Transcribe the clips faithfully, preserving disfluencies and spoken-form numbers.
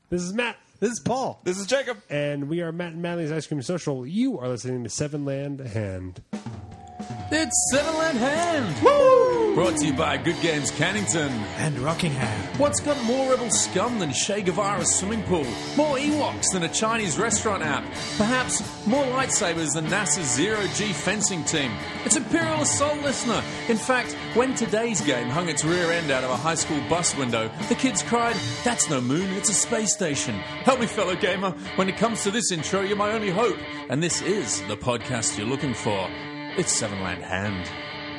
This is Matt. This is Paul. This is Jacob. And we are Matt and Madley's Ice Cream Social. You are listening to Seven Land Hand. It's Seven Land Hand. Woo! Brought to you by Good Games Cannington. And Rockingham. What's got more rebel scum than Che Guevara's swimming pool? More Ewoks than a Chinese restaurant app? Perhaps more lightsabers than NASA's zero-G fencing team? It's Imperial Assault, listener. In fact, when today's game hung its rear end out of a high school bus window, the kids cried, "That's no moon, it's a space station." Help me, fellow gamer. When it comes to this intro, you're my only hope. And this is the podcast you're looking for. It's Seven Land Hand.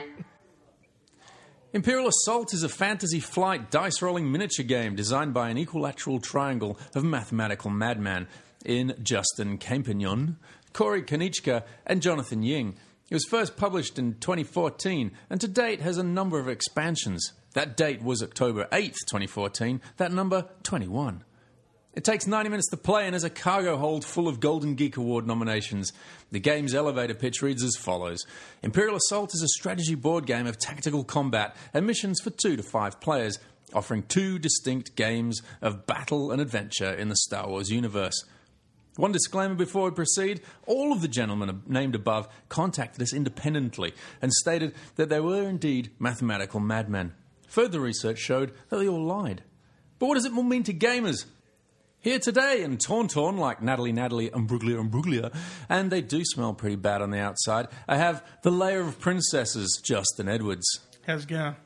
Imperial Assault is a fantasy flight dice-rolling miniature game designed by an equilateral triangle of mathematical madman in Justin Campignon, Corey Kanichka, and Jonathan Ying. It was first published in twenty fourteen and to date has a number of expansions. That date was October eighth, twenty fourteen. That number, twenty-one. It takes ninety minutes to play and has a cargo hold full of Golden Geek Award nominations. The game's elevator pitch reads as follows. Imperial Assault is a strategy board game of tactical combat and missions for two to five players, offering two distinct games of battle and adventure in the Star Wars universe. One disclaimer before we proceed, all of the gentlemen named above contacted us independently and stated that they were indeed mathematical madmen. Further research showed that they all lied. But what does it all mean to gamers? Here today in Tauntaun, like Natalie, Natalie, Umbruglia, Umbruglia, and they do smell pretty bad on the outside, I have the layer of princesses, Justin Edwards. How's it going?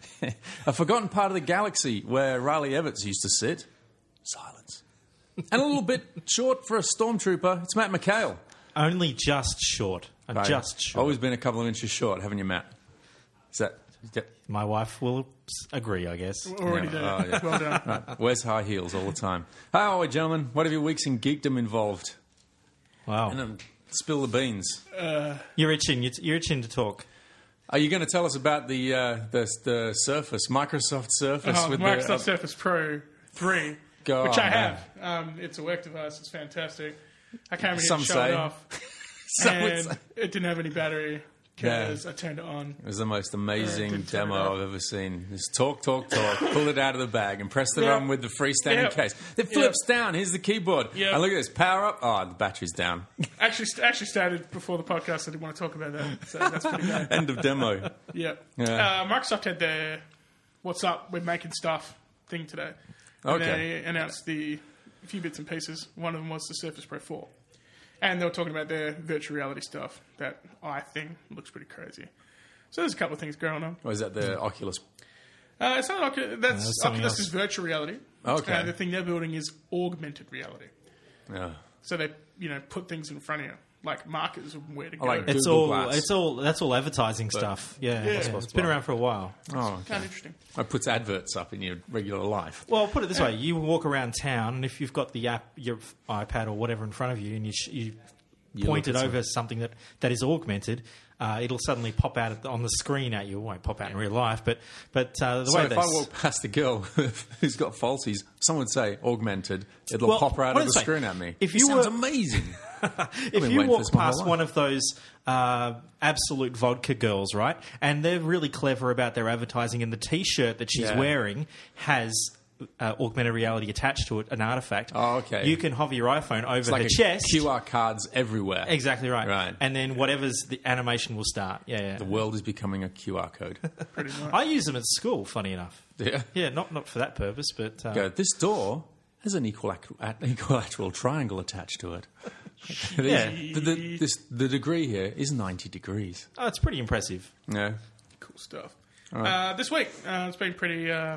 A forgotten part of the galaxy where Riley Everts used to sit. Silence. And a little bit short for a stormtrooper, it's Matt McHale. Only just short. I'm Right. just short. Always been a couple of inches short, haven't you, Matt? Is that... My wife will agree, I guess. Already Yeah. there. Oh, yeah. Well done. Right. Wears high heels all the time. How are we, gentlemen? What have your weeks in geekdom involved? Wow. And, um, spill the beans. You're itching. You're itching to talk. Are you going to tell us about the uh, the, the Surface, Microsoft Surface? Oh, with Microsoft the, uh, Surface Pro three, Go which on, I man. have. Um, it's a work device. It's fantastic. I came here Some to show say. it off. Some would and say. it didn't have any battery because I turned it on. It was the most Uh, amazing didn't turn it demo off. I've ever seen. Just talk, talk, talk. Pull it out of the bag and press the Yep. button with the freestanding Yep. case. It flips down. Here's the keyboard. Yep. And look at this. Power up. Oh, the battery's down. Actually, st- actually started before the podcast. I didn't want to talk about that. So that's pretty good. End of demo. Yep. Yeah. Uh, Microsoft had their "What's up? We're making stuff" thing today. And Okay. they announced the a few bits and pieces. One of them was the Surface Pro four. And they were talking about their virtual reality stuff. That eye thing looks pretty crazy. So there's a couple of things going on. Or is that the Oculus? Uh, it's not Oculus. That's, that's something Oculus else. is virtual reality. Okay. Uh, the thing they're building is augmented reality. Yeah. So they, you know, put things in front of you, like markers of where to go. like It's Google all. Glass. It's all. That's all advertising stuff. Yeah, Yeah. it's been around for a while. Oh, Kind okay. of interesting. It puts adverts up in your regular life. Well, put it this way: you walk around town, and if you've got the app, your iPad or whatever in front of you, and you, sh- you, You point look it at over something that, that is augmented, uh, it'll suddenly pop out at the- on the screen at you. It won't pop out in real life, but but uh, the So way if they I s- walk past a girl who's got falsies, someone would say augmented. It'll Well, pop right out what of did the it say? screen at me. If It you sounds were- amazing. if been you waiting for walk this my whole past life. one of those uh, absolute vodka girls, right, and they're really clever about their advertising, and the T-shirt that she's Yeah. wearing has uh, augmented reality attached to it, an artifact. Oh, okay. You can hover your iPhone over It's like her a chest. Q R cards everywhere. Exactly right. Right. And then whatever's the animation will start. Yeah, yeah. The world is becoming a Q R code. Pretty much. I use them at school. Funny enough. Yeah. Yeah, not not for that purpose, but uh, Go, this door has an equilateral, equilateral triangle attached to it. Yeah. The, the, this, the degree here is ninety degrees. oh, it's pretty impressive. Yeah. Cool stuff. right. Uh, this week, uh, it's been pretty uh,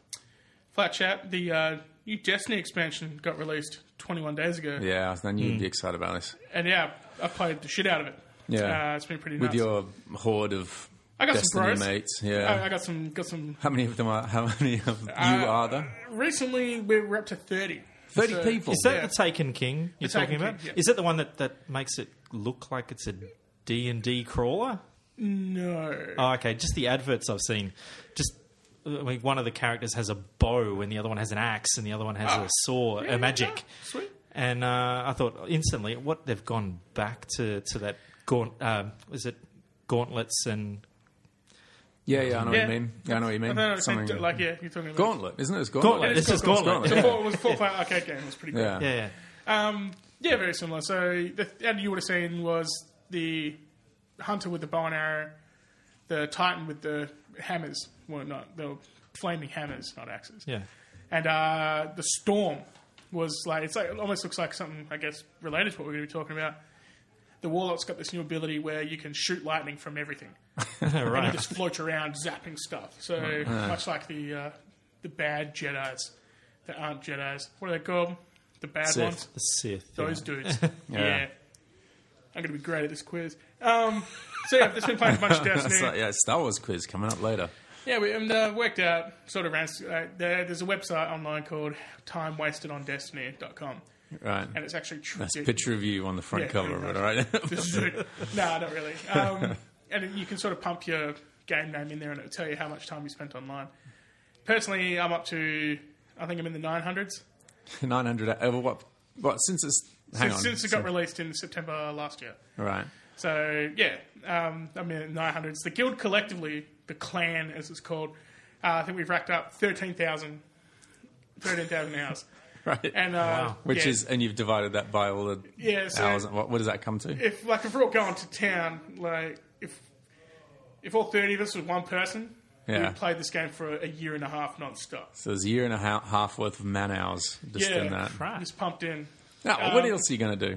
flat chat. The uh, new Destiny expansion got released twenty-one days ago. Yeah, I knew you'd be excited about this. And yeah, I played the shit out of it. Yeah. Uh, it's been pretty With nuts. your horde of I got some Destiny bros. mates. Yeah. I, I got some, got some. how many of them are, how many of you uh, are there? Recently, we're, we're up to thirty. thirty So- people. Is that Yeah. the Taken King you're The talking Taken about? King, yeah. Is that the one that, that makes it look like it's a D and D crawler? No. Oh, okay. Just the adverts I've seen. Just I mean, one of the characters has a bow, and the other one has an axe, and the other one has a sword, Yeah, a magic. yeah, sweet. And uh, I thought instantly, what they've gone back to to that gaunt. Um, was it gauntlets and Yeah, yeah, I know Yeah. what you mean. Yeah, I know what you I mean. don't know, Something like, yeah, you're talking about... Gauntlet, isn't it? It's Gauntlet. Gauntlet. It's It's just called Gauntlet. It was a four- it was a four-player arcade game. It was pretty cool. Yeah. Yeah, yeah. Um, yeah, very similar. So, the ad you would have seen was the hunter with the bow and arrow, the titan with the hammers. Well, not they were flaming hammers, not axes. Yeah. And uh, the storm was like it's like it almost looks like something I guess related to what we're going to be talking about. The warlock's got this new ability where you can shoot lightning from everything, and you Right. just float around zapping stuff. So much like the uh, the bad Jedis that aren't Jedis. What are they called? The bad Sith. ones. The Sith. Those yeah. dudes. yeah. Yeah. I'm going to be great at this quiz. Um, so yeah, I've just been playing a bunch of Destiny. It's like, yeah, Star Wars quiz coming up later. Yeah, we and, uh, worked out, sort of ran, uh, there, there's a website online called time wasted on destiny dot com. Right. And it's actually true. That's a picture of you on the front Yeah, cover of pretty it, all right? This is it. No, not really. Um, and you can sort of pump your game name in there and it'll tell you how much time you spent online. Personally, I'm up to, I think I'm in the nine hundreds. nine hundred, uh, what, what, since it's, hang Since, on. since it got released in September last year. Right. So, yeah, um, I'm in the nine hundreds. The guild collectively, the clan as it's called, uh, I think we've racked up thirteen thousand thirteen thousand hours. Right. And, uh, Which yeah, is, and you've divided that by all the Yeah, so- hours. What, what does that come to? if like if we're all going to town, like if if all thirty of us was one person, Yeah. we played this game for a year and a half non-stop. So there's a year and a ha- half worth of man hours just Yeah. in that. Right. Just pumped in. Now, Um, what else are you going to do?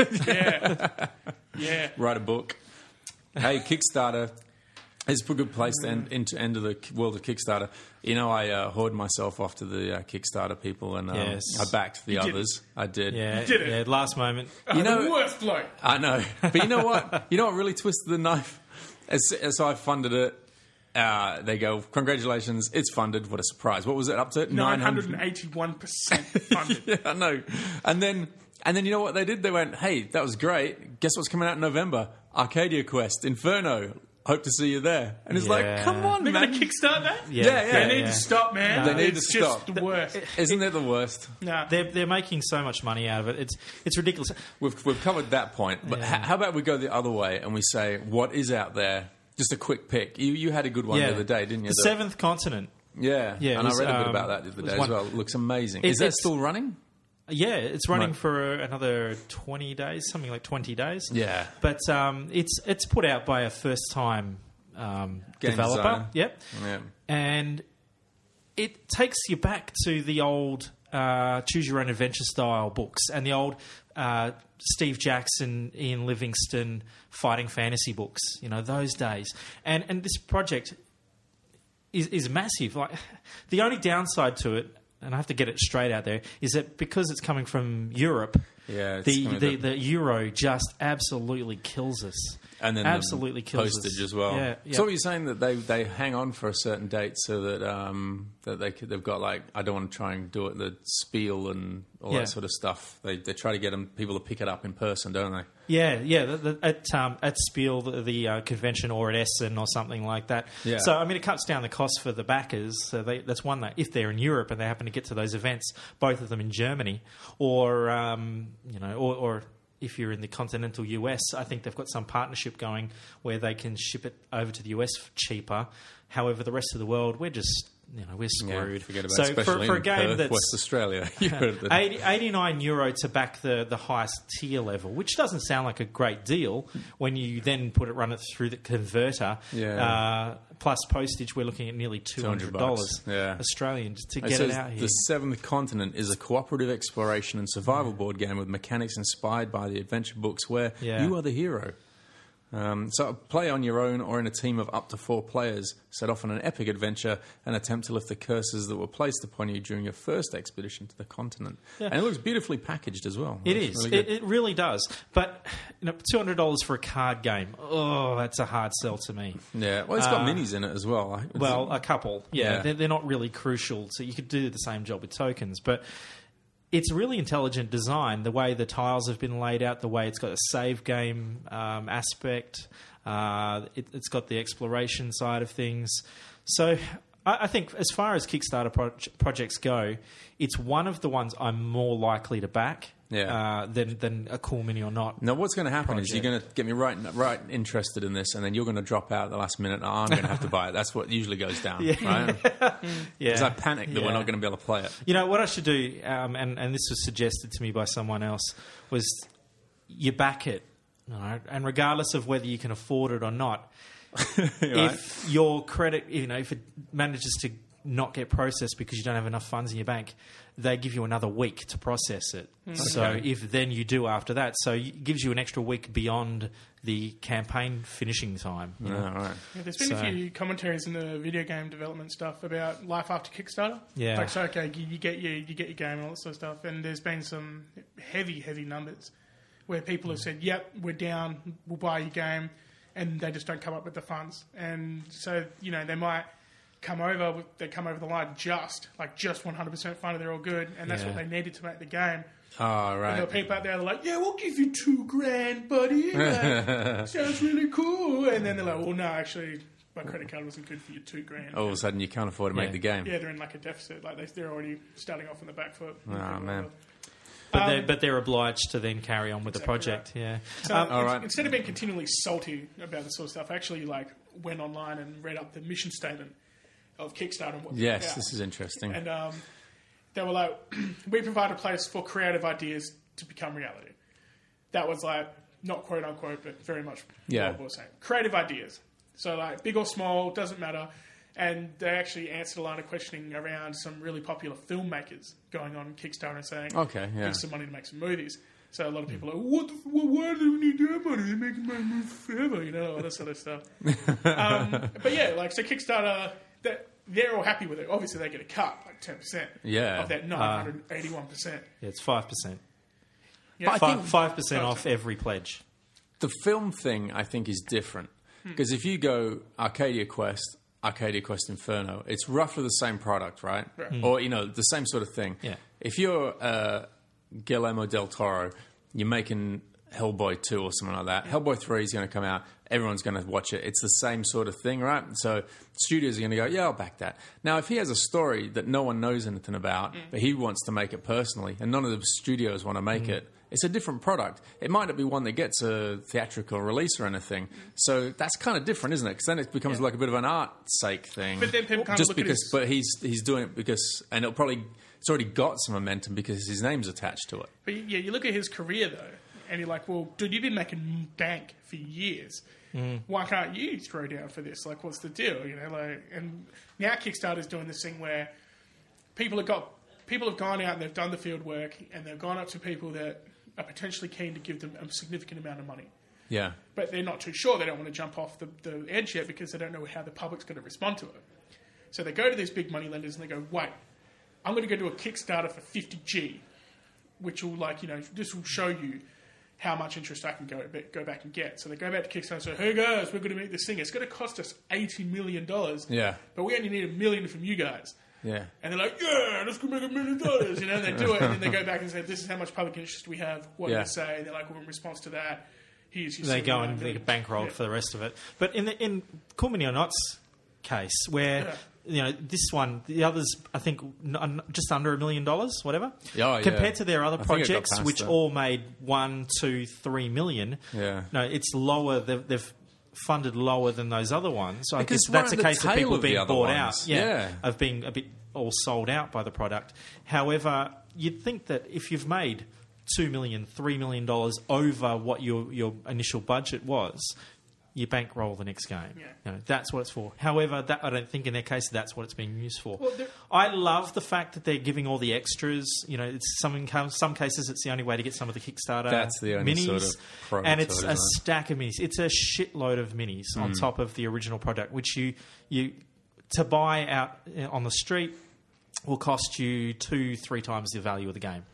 Yeah, yeah. Write a book. Hey, Kickstarter is a good place to end, into end of the world of Kickstarter. You know, I uh, hoard myself off to the uh, Kickstarter people, and um, Yes. I backed the You did. others. I did. Yeah, Did it? yeah, last moment. You the know, worst bloke. I know, but you know what? You know what really twisted the knife? As, as I funded it, uh, they go, "Congratulations, it's funded." What a surprise! What was it up to? Nine hundred and eighty-one percent funded. Yeah, I know. And then, and then you know what they did? They went, "Hey, that was great. Guess what's coming out in November? Arcadia Quest, Inferno. Hope to see you there." And it's like, Yeah. come on, They're man. going to kickstart that. Yeah, Yeah, yeah. They need yeah. to stop, man. They need it's to just stop. the worst. Isn't it the worst? Nah. They're they're making so much money out of it. It's it's ridiculous. We've we've covered that point, but Yeah. h- how about we go the other way and we say what is out there? Just a quick pick. You you had a good one the other day, didn't you? The The- Seventh Continent. yeah, Yeah, it and was, I read a bit um, about that the other was day one- as well. It looks amazing. It- is that it's- still running? Yeah, it's running Right. for another twenty days, something like twenty days. Yeah. but um, it's it's put out by a first time um, Game developer. designer. Yep, Yeah. and it takes you back to the old uh, choose your own adventure style books and the old uh, Steve Jackson, Ian Livingstone fighting fantasy books. You know, those days. And and this project is is massive. Like the only downside to it, and I have to get it straight out there, is that because it's coming from Europe, Yeah, it's the, coming the, to- the euro just absolutely kills us. And then absolutely the kills postage us. as well. Yeah, yeah. So what you're saying that they, they hang on for a certain date so that um, that they could, they've got like I don't want to try and do it the spiel and all Yeah. that sort of stuff. They they try to get them people to pick it up in person, don't they? Yeah, yeah, the, the, at um, at Spiel, the, the uh, convention, or at Essen, or something like that. Yeah. So, I mean, it cuts down the cost for the backers. So they, that's one that if they're in Europe and they happen to get to those events, both of them in Germany, or um, you know, or, or if you're in the continental U S, I think they've got some partnership going where they can ship it over to the U S cheaper. However, the rest of the world, we're just you know we're screwed. Yeah, forget about so it, for, especially for a in game Perth, that's West Australia. You heard the- eighty, eighty-nine euro to back the, the highest tier level, which doesn't sound like a great deal when you then put it run it through the converter. Yeah. Uh, plus postage, we're looking at nearly two hundred dollars Yeah. Australian just to It get it says out here. The Seventh Continent is a cooperative exploration and survival board game with mechanics inspired by the adventure books where Yeah. you are the hero. Um, so play on your own or in a team of up to four players. Set off on an epic adventure and attempt to lift the curses that were placed upon you during your first expedition to the continent. Yeah. And it looks beautifully packaged as well. It Looks is. really It, good. it really does. But you know, two hundred dollars for a card game. Oh, that's a hard sell to me. yeah. Well, it's got uh, minis in it as well. It's- Well, a couple. Yeah, Yeah. They're, they're not really crucial. So you could do the same job with tokens, but it's really intelligent design. The way the tiles have been laid out, the way it's got a save game um, aspect. Uh, it, it's got the exploration side of things. So I, I think as far as Kickstarter pro- projects go, it's one of the ones I'm more likely to back Yeah. uh, than than a Cool Mini or not. Now, what's going to happen is project. you're going to get me right, right interested in this, and then you're going to drop out at the last minute. And I'm going to have to buy it. That's what usually goes down, right? Yeah, Because I panic that Yeah. we're not going to be able to play it. You know what I should do, um, and and this was suggested to me by someone else, was you back it, all right? And regardless of whether you can afford it or not, Right? if your credit, you know, if it manages to not get processed because you don't have enough funds in your bank, they give you another week to process it. So Okay. if then you do after that, so it gives you an extra week beyond the campaign finishing time. you know? Yeah, all right. Yeah, there's been So- a few commentaries in the video game development stuff about life after Kickstarter. Yeah. Like, so, okay, you, you get your you get your game and all that sort of stuff, and there's been some heavy, heavy numbers where people have said, "Yep, we're down, we'll buy your game," and they just don't come up with the funds. And so, you know, they might come over, with, they come over the line just like just one hundred percent funded, they're all good, and that's Yeah. what they needed to make the game. Oh, And there are right. people out there that are like, yeah, we'll give you two grand, buddy. Like, sounds really cool. And then they're like, well, no, actually, my credit card wasn't good for your two grand. All of a sudden, you can't afford to make Yeah. the game. Yeah, they're in like a deficit. Like they, they're already starting off on the back foot. Oh, man. But, Um, they're, but they're obliged to then carry on with the Exactly project. Yeah. So Um, All in- right. instead of being continually salty about this sort of stuff, I actually like went online and read up the mission statement of Kickstarter. And what they're Yes, about. this is interesting. And um, they were like, we provide a place for creative ideas to become reality. That was like, not quote unquote, but very much Yeah. what we were saying. Creative ideas. So like, big or small, doesn't matter. And they actually answered a line of questioning around some really popular filmmakers going on Kickstarter and saying, Okay, yeah. give some money to make some movies. So a lot of people are like, what the, f- well, why do we need their money? They're making my movie forever, you know, all that sort of stuff. um, but yeah, like, so Kickstarter, they're, they're all happy with it. Obviously, they get a cut, like ten percent Yeah. of that nine hundred eighty-one percent. yeah, it's five percent. Yeah. I Five think- five percent Five off percent. every pledge. The film thing, I think, is different. Because if you go Arcadia Quest, Arcadia Quest Inferno, it's roughly the same product, right? Right. Or, you know, the same sort of thing. Yeah. If you're uh, Guillermo del Toro, you're making Hellboy two or something like that. Hellboy three is going to come out. Everyone's going to watch it. It's the same sort of thing, right? So studios are going to go, yeah, I'll back that. Now, if he has a story that no one knows anything about, but he wants to make it personally, and none of the studios want to make it, it's a different product. It might not be one that gets a theatrical release or anything. So that's kind of different, isn't it? Because then it becomes like a bit of an art sake thing. But then people kind of just look at because, his- but he's he's doing it because, and it'll probably it's already got some momentum because his name's attached to it. But yeah, you look at his career, though, and you're like, well, dude, you've been making bank for years. Why can't you throw down for this? Like, what's the deal? You know, like, and now Kickstarter's doing this thing where people have got people have gone out and they've done the field work and they've gone up to people that are potentially keen to give them a significant amount of money. Yeah. But they're not too sure. They don't want to jump off the, the edge yet because they don't know how the public's going to respond to it. So they go to these big money lenders and they go, wait, I'm going to go do a Kickstarter for fifty G, which will, like, you know, this will show you how much interest I can go go back and get. So they go back to Kickstarter and say, hey guys, we're going to make this thing. It's going to cost us eighty million dollars, Yeah. but we only need a million from you guys. Yeah. And they're like, yeah, let's go make a million dollars. You know, and they do it, and then they go back and say, this is how much public interest we have. What Yeah. do they say? And they're like, well, in response to that, here's your They go seventy-nine and they million. get bankrolled Yeah. for the rest of it. But in the in Cool Mini or Not's case, where Yeah. you know this one, the others, I think n- just under a million dollars, whatever. Oh, yeah. Compared to their other I think it got projects, past which that. all made one, two, three million. Yeah. No, it's lower. They've, they've funded lower than those other ones. So I Because guess that's we're a at the case of tail people of the being other bought ones. out. Yeah. Of being a bit all sold out by the product. However, you'd think that if you've made two million, three million dollars over what your your initial budget was, you bankroll the next game. Yeah. You know, that's what it's for. However, that I don't think in their case that's what it's being used for. Well, there- I love the fact that they're giving all the extras. You know, it's some in some cases it's the only way to get some of the Kickstarter That's the only minis, sort of pro and to it's it, a isn't it? stack of minis. It's a shitload of minis on Mm. top of the original product, which you you to buy out uh, on the street will cost you two, three times the value of the game.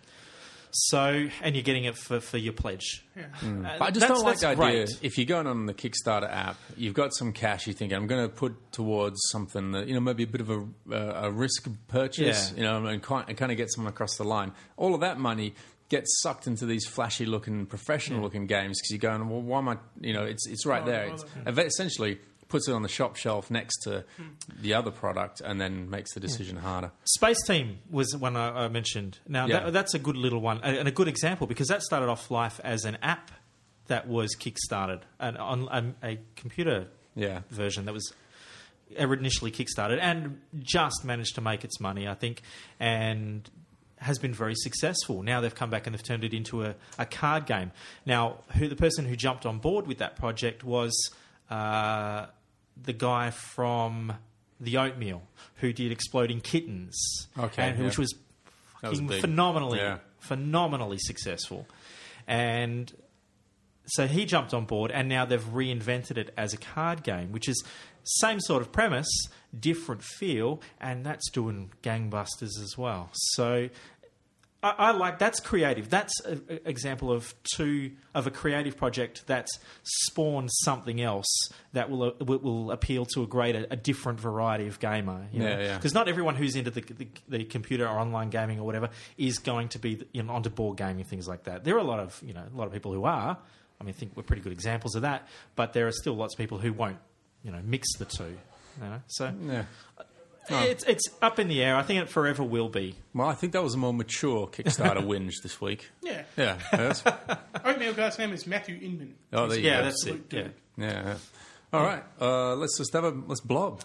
So, and you're getting it for, for your pledge. Yeah. Uh, But I just that's- don't like the that's idea. great. If you're going on the Kickstarter app, you've got some cash. You think I'm going to put towards something that you know maybe a bit of a, uh, a risk purchase, Yeah. you know, and kind, and kind of get someone across the line. All of that money gets sucked into these flashy-looking, professional-looking games because you're going, well, why am I? You know, it's it's right Oh, there. well, It's, yeah. essentially, puts it on the shop shelf next to Hmm. the other product, and then makes the decision harder. Space Team was one I, I mentioned. Now, Yeah. that, that's a good little one and a good example because that started off life as an app that was kickstarted, an, on a, a computer Yeah. version that was initially kickstarted and just managed to make its money, I think, and has been very successful. Now they've come back and they've turned it into a, a card game. Now, who the person who jumped on board with that project was uh, the guy from The Oatmeal who did Exploding Kittens, Okay, and, yeah. which was That was fucking big. phenomenally, Yeah. phenomenally successful. And so he jumped on board, and now they've reinvented it as a card game, which is same sort of premise, different feel, and that's doing gangbusters as well. So I, I like that's creative. That's an example of two of a creative project that's spawned something else that will uh, will, will appeal to a greater, a different variety of gamer. You Yeah, yeah. Because not everyone who's into the, the the computer or online gaming or whatever is going to be, you know, onto board gaming, things like that. There are a lot of you know a lot of people who are. I mean, I think we're pretty good examples of that. But there are still lots of people who won't, you know, mix the two. You know? So Yeah. it's it's up in the air. I think it forever will be. Well, I think that was a more mature Kickstarter whinge this week. Yeah. Yeah. That's, Oatmeal guy's name is Matthew Inman. oh, there you Yeah, go. that's it. Absolute Yeah. dude. Yeah. yeah. All right. Uh, let's just have a let's blob.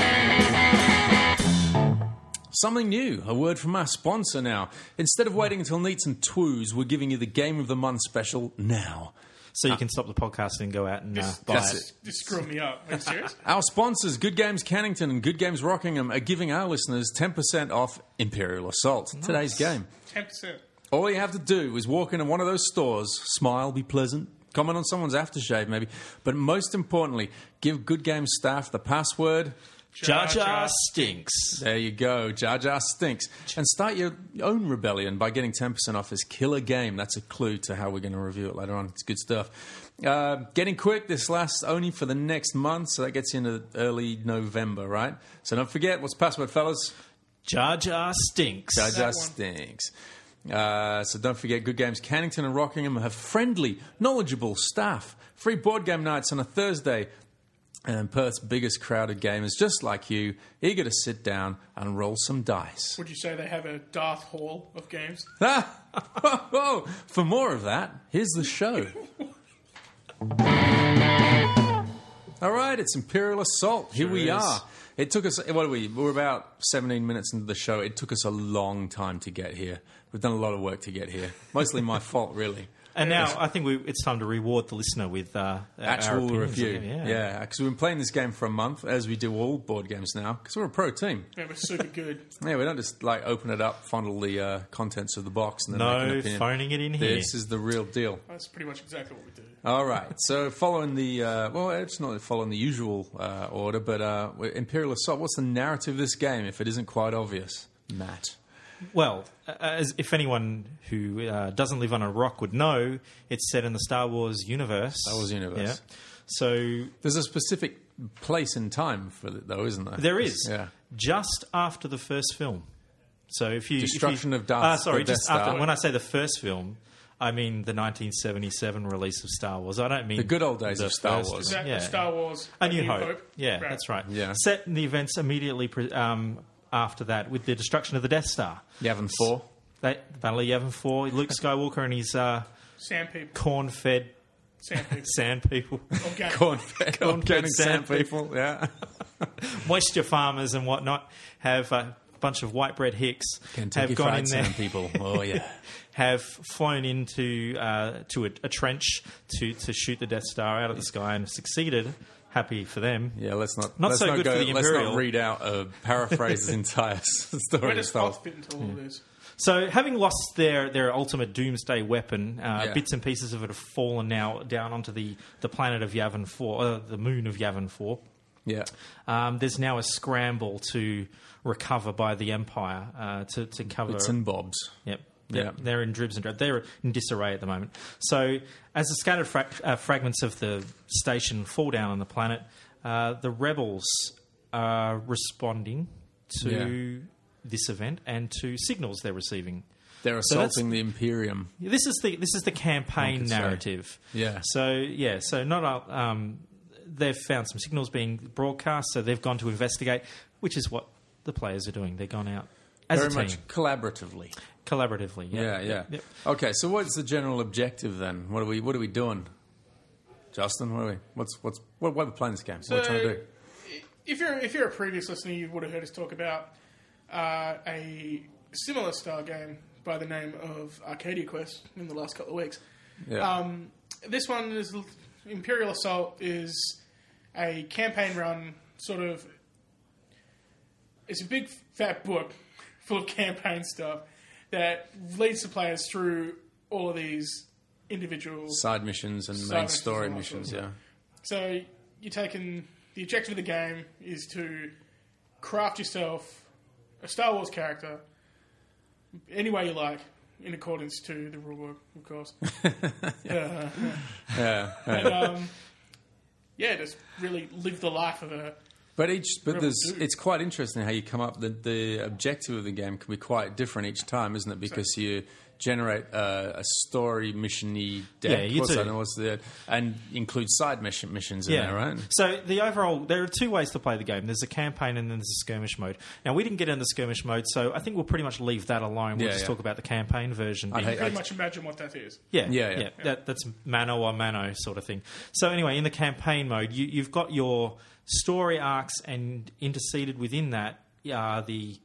Something new. A word from our sponsor now. Instead of waiting until Neats and Twoos, we're giving you the Game of the Month special now. So you can stop the podcast and go out and uh, This, buy That's it. this, this screwed me up. Are you serious? Our sponsors, Good Games Cannington and Good Games Rockingham, are giving our listeners ten percent off Imperial Assault, today's game. ten percent. All you have to do is walk into one of those stores, smile, be pleasant, comment on someone's aftershave maybe, but most importantly, give Good Games staff the password. Jar Jar stinks. There you go, Jar Jar stinks. And start your own rebellion by getting ten percent off this killer game. That's a clue to how we're going to review it later on. It's good stuff. Uh, getting quick, this lasts only for the next month, so that gets you into early November, right? So don't forget, what's the password, fellas? Jar Jar stinks. Jar Jar one. stinks. Uh, so don't forget, Good Games Cannington and Rockingham have friendly, knowledgeable staff. Free board game nights on a Thursday. And Perth's biggest crowd of gamers, just like you, eager to sit down and roll some dice. Would you say they have a Darth Hall of games? Ah! For more of that, here's the show. All right, it's Imperial Assault. Here Sure we is. are. It took us, what are we? We're about seventeen minutes into the show. It took us a long time to get here. We've done a lot of work to get here. Mostly my fault, really. And now I think we, it's time to reward the listener with uh, our- our Actual opinions review. of it. Yeah. Yeah, because we've been playing this game for a month, as we do all board games now, because we're a pro team. Yeah, we're super good. Yeah, we don't just like open it up, fondle the uh, contents of the box, and then make an No opinion. phoning it in here. This is the real deal. That's pretty much exactly what we do. All right. So following the uh, well, it's not following the usual uh, order, but uh, Imperial Assault. What's the narrative of this game? If it isn't quite obvious, Matt. Well, as if anyone who uh, doesn't live on a rock would know, it's set in the Star Wars universe. Star Wars universe. Yeah. So There's a specific place and time for it, though, isn't there? there is. Yeah. Just after the first film. So if you Destruction if you, of Darth- Uh, sorry, the Death just after. Star. When I say the first film, I mean the nineteen seventy-seven release of Star Wars. I don't mean The good old days the of Star first Wars. Is that Yeah. Star Wars? A New Hope. Yeah, that's right. Yeah. Set in the events immediately pre- um, after that with the destruction of the Death Star. Yavin four. They, Battle of Yavin four, Luke Skywalker and his uh, Sand people. corn-fed Sand people. sand people, Organic. Corn-fed, Corn-fed organic sand sand people. Yeah. moisture farmers and whatnot have a bunch of white bread hicks Kentucky have gone Fried in there, Sand people. Oh yeah. have flown into uh, to a, a trench to, to shoot the Death Star out of the sky and succeeded. Happy for them. Yeah. Let's not. Not let's so not good go, for the Let's Imperial. not read out a paraphrase entire story. Where of does Star Wars. Hoth fit into all of this? So, having lost their, their ultimate doomsday weapon, uh, Yeah. bits and pieces of it have fallen now down onto the, the planet of Yavin four, uh, the moon of Yavin four. Yeah. Um, there's now a scramble to recover by the Empire uh, to, to cover. Bits and bobs. Yep. They're, Yeah. they're in dribs and drabs. They're in disarray at the moment. So, as the scattered fra- uh, fragments of the station fall down on the planet, uh, the rebels are responding to Yeah. this event and to signals they're receiving. They're So that's- assaulting the Imperium. This is the this is the campaign One could say. narrative. Yeah. So yeah. So not a, um, they've found some signals being broadcast, so they've gone to investigate, which is what the players are doing. They've gone out as Very a team, much collaboratively. collaboratively. Yeah, Yeah, yeah. Yep. Okay, so what's the general objective then? What are we What are we doing, Justin? What are we? What's what's what? Why are we playing this game? what are we trying to do? If you're if you're a previous listener, you would have heard us talk about uh, a similar style game by the name of Arcadia Quest in the last couple of weeks. Yeah. Um, this one is Imperial Assault is a campaign run, sort of. It's a big fat book full of campaign stuff that leads the players through all of these individual Side missions and Side main missions story and all missions. sorts Yeah. of So you're taking the objective of the game is to craft yourself a Star Wars character any way you like, in accordance to the rulebook, of course. uh, Yeah. and, um, yeah, just really live the life of a. But each, but Rebel there's, dude. it's quite interesting how you come up. The, the objective of the game can be quite different each time, isn't it? Because you generate a, a story mission-y deck. Yeah, you what's do. that? What's the, and include side mission missions in Yeah. there, right? So the overall, there are two ways to play the game. There's a campaign and then there's a skirmish mode. Now, we didn't get into the skirmish mode, so I think we'll pretty much leave that alone. We'll Yeah, just yeah. talk about the campaign version. I'd You hate- can pretty I'd- much imagine what that is. Yeah, Yeah, yeah. That, that's mano or mano sort of thing. So anyway, in the campaign mode, you, you've got your story arcs, and interceded within that are the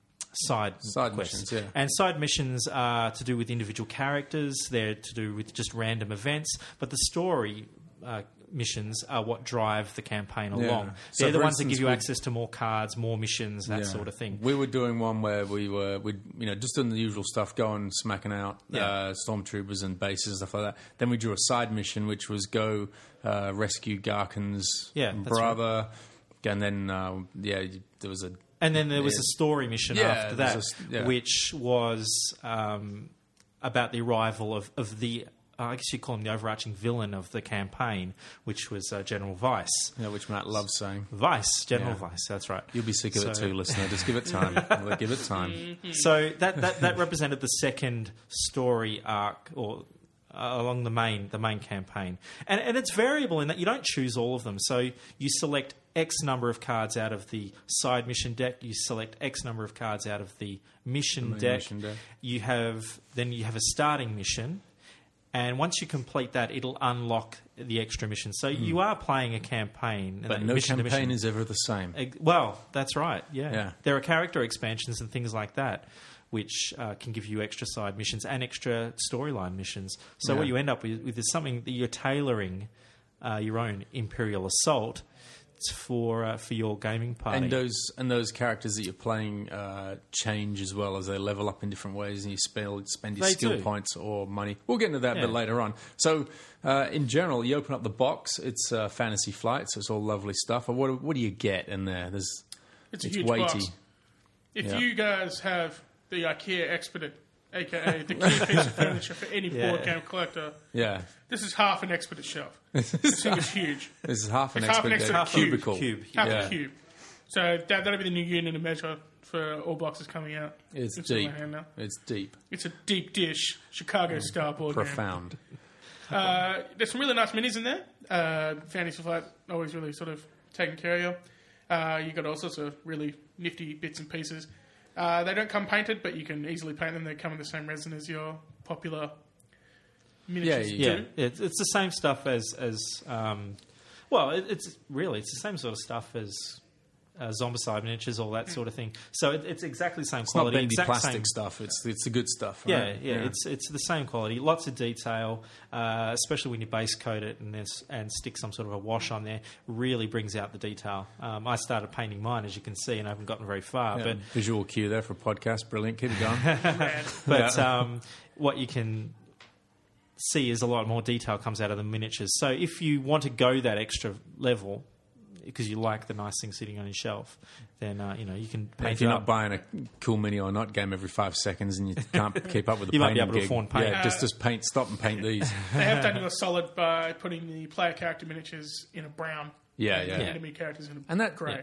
side Side quests. missions, yeah. And side missions are to do with individual characters. They're to do with just random events. But the story uh, missions are what drive the campaign along. So They're the for ones that instance, give you we- access to more cards, more missions, that Yeah. sort of thing. We were doing one where we were, we you know, just doing the usual stuff, going smacking out Yeah. uh, stormtroopers and bases and stuff like that. Then we drew a side mission, which was go uh, rescue Garkin's Yeah, that's brother, and then uh, yeah, there was a And then there was Yeah. a story mission Yeah, after that, there's a- yeah. which was um, about the arrival of, of the, uh, I guess you call him the overarching villain of the campaign, which was uh, General Vice. you know, which Matt loves saying. Vice, General Yeah. Vice, that's right. You'll be sick of it So- too, listener. Just give it time. We'll give it time. So that, that, that represented the second story arc, or uh, along the main the main campaign, and and it's variable in that you don't choose all of them. So you select X number of cards out of the side mission deck. You select X number of cards out of the mission, main deck. mission deck. You have then you have a starting mission, and once you complete that, it'll unlock the extra mission. So you are playing a campaign, and Hmm. But that no mission to campaign mission- is ever the same. Ex- Well, that's right. Yeah. Yeah. There are character expansions and things like that, which uh, can give you extra side missions and extra storyline missions. So Yeah. what you end up with, with is something that you're tailoring uh, your own Imperial Assault for uh, for your gaming party. And those and those characters that you're playing uh, change as well as they level up in different ways, and you spend spend your They skill do. points or money. We'll get into that a bit Yeah. later on. So, uh, in general, you open up the box. It's uh, Fantasy Flight, so it's all lovely stuff. But what what do you get in there? There's It's a it's huge weighty. box. If Yeah. you guys have the IKEA Expedite, aka the key piece of furniture for any Yeah. board game collector, Yeah, this is half an Expedite shelf. This thing is huge. this is half an It's half an expert extra cube. cubicle. Cube. Half Yeah. a cube. So that, that'll be the new unit of measure for all boxes coming out. It's in my deep. hand now. It's deep, It's a deep dish Chicago style board game. profound. Uh, there's some really nice minis in there. Uh, Fantasy Flight always really sort of taken care of you. Uh, you got all sorts of really nifty bits and pieces. Uh, they don't come painted, but you can easily paint them. They come in the same resin as your popular miniatures Yeah, yeah, do. it's, it's the same stuff as as um, well. It, it's really it's the same sort of stuff as uh, Zombicide miniatures, all that sort of thing. So it, it's exactly the same It's not quality. bendy exact plastic same, stuff. It's it's the good stuff. Yeah, right? yeah, it's it's the same quality. Lots of detail, uh, especially when you base coat it and then, s- and stick some sort of a wash on there. Really brings out the detail. Um, I started painting mine, as you can see, and I haven't gotten very far. Yeah, But visual cue there for a podcast. Brilliant. Keep it going. Man. but Yeah. um, what you can see is a lot more detail comes out of the miniatures. So if you want to go that extra level because you like the nice thing sitting on your shelf, then uh, you know you can paint If you're it not up. buying a cool mini or not game every five seconds and you can't keep up with the You might be painting able to gig, afford paint. yeah, just just paint, stop and paint these. They have done you a solid by putting the player character miniatures in a brown. Yeah, and yeah. the Yeah. enemy characters in a And that grey.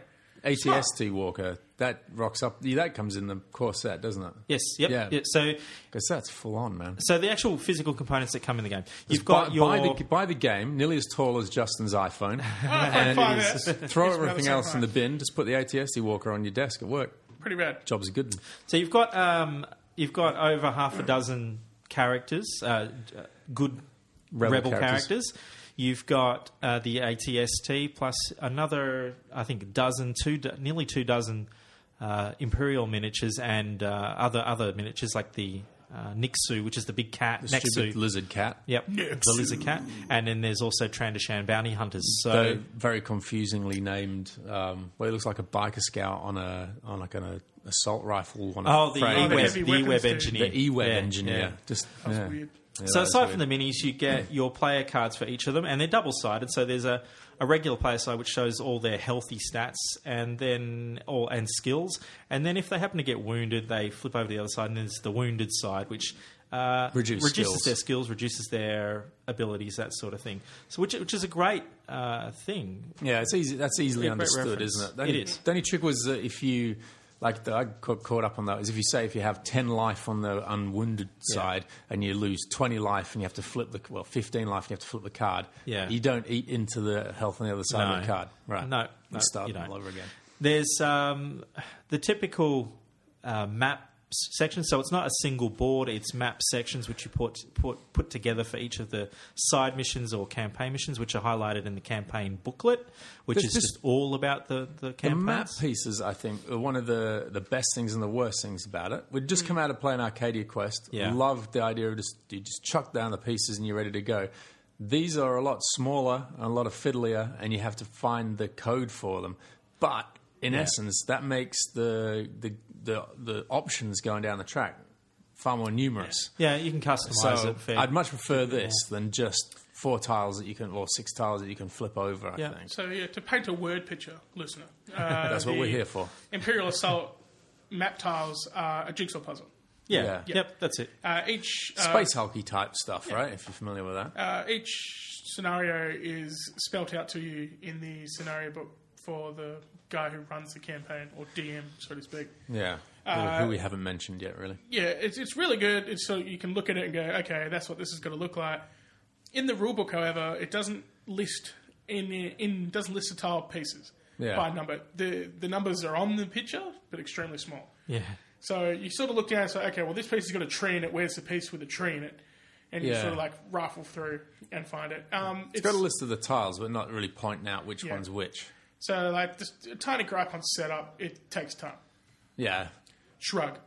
A T S T Walker, that rocks up. Yeah, that comes in the core set, doesn't it? Yes, yep. Yeah. Yeah. So, Because that's full on, man. so the actual physical components that come in the game, you've Buy, got your. buy, the, buy the game, nearly as tall as Justin's iPhone, and fine, it is- yeah. throw It's everything about the else same in the bin. Just put the A T S T Walker on your desk at work. Pretty rad. Job's good. So you've got um, you've got over half a dozen characters, uh, good Rebel rebel, characters. characters. You've got uh, the A T S T plus another, I think, a dozen, two, do- nearly two dozen uh, Imperial miniatures and uh, other other miniatures like the uh, Nixu, which is the big cat. The stupid Nexu. lizard cat. Yep, the lizard cat. And then there's also Trandoshan bounty hunters. So Very, very confusingly named. Um, well, it looks like a biker scout on a on like an uh, assault rifle. On a oh, the frame. the E-Web, heavy the weapons E-Web dude. engineer. The E-Web Yeah, engineer. yeah. Just That's yeah. weird. Yeah, So that is aside weird. from the minis, you get your player cards for each of them, and they're double-sided. So there's a, a regular player side which shows all their healthy stats and then or and skills, and then if they happen to get wounded, they flip over to the other side, and there's the wounded side which uh, Reduce reduces skills. their skills, reduces their abilities, that sort of thing. So which which is a great uh, thing. Yeah, it's easy. That's easily Yeah, great understood, reference. isn't it? The It only, is. The only trick was that if you, like, the, I got caught up on that. Is if you say if you have ten life on the unwounded side and you lose twenty life and you have to flip the well fifteen life and you have to flip the card. Yeah. you don't eat into the health on the other side of No. the card. Right? No, You no, start you them don't. all over again. There's um, the typical uh, map s- section, so it's not a single board; it's map sections which you put put put together for each of the side missions or campaign missions, which are highlighted in the campaign booklet, which There's is just- just all about the the The campaigns. map pieces, I think, are one of the, the best things and the worst things about it. We'd just come out of playing Arcadia Quest. Yeah. Loved the idea of just you just chuck down the pieces and you're ready to go. These are a lot smaller and a lot of fiddlier, and you have to find the code for them. But in Yeah. essence, that makes the, the the the options going down the track far more numerous. Yeah, you can customize So it. Fair. I'd much prefer this than just four tiles that you can, or six tiles that you can flip over. I Yeah. think So yeah, to paint a word picture, listener. Uh, that's what the we're here for. Imperial Assault map tiles are a jigsaw puzzle. yeah. yeah. Yep, that's it. Uh, each uh, Space hulky type stuff, right? If you're familiar with that. Uh, each scenario is spelt out to you in the scenario book for the guy who runs the campaign, or D M, so to speak. Yeah, Uh, who, who we haven't mentioned yet, really. Yeah, it's it's really good. It's so you can look at it and go, okay, that's what this is going to look like. In the rulebook, however, it doesn't list in in doesn't list the tile pieces Yeah. by number. The the numbers are on the picture, but extremely small. Yeah. So you sort of look down and say, okay, well, this piece has got a tree in it. Where's the piece with a tree in it? And you Yeah. sort of like rifle through and find it. Um, It's got a list of the tiles, but not really pointing out which Yeah. one's which. So, like, just a tiny gripe on setup, it takes time. Yeah. Shrug.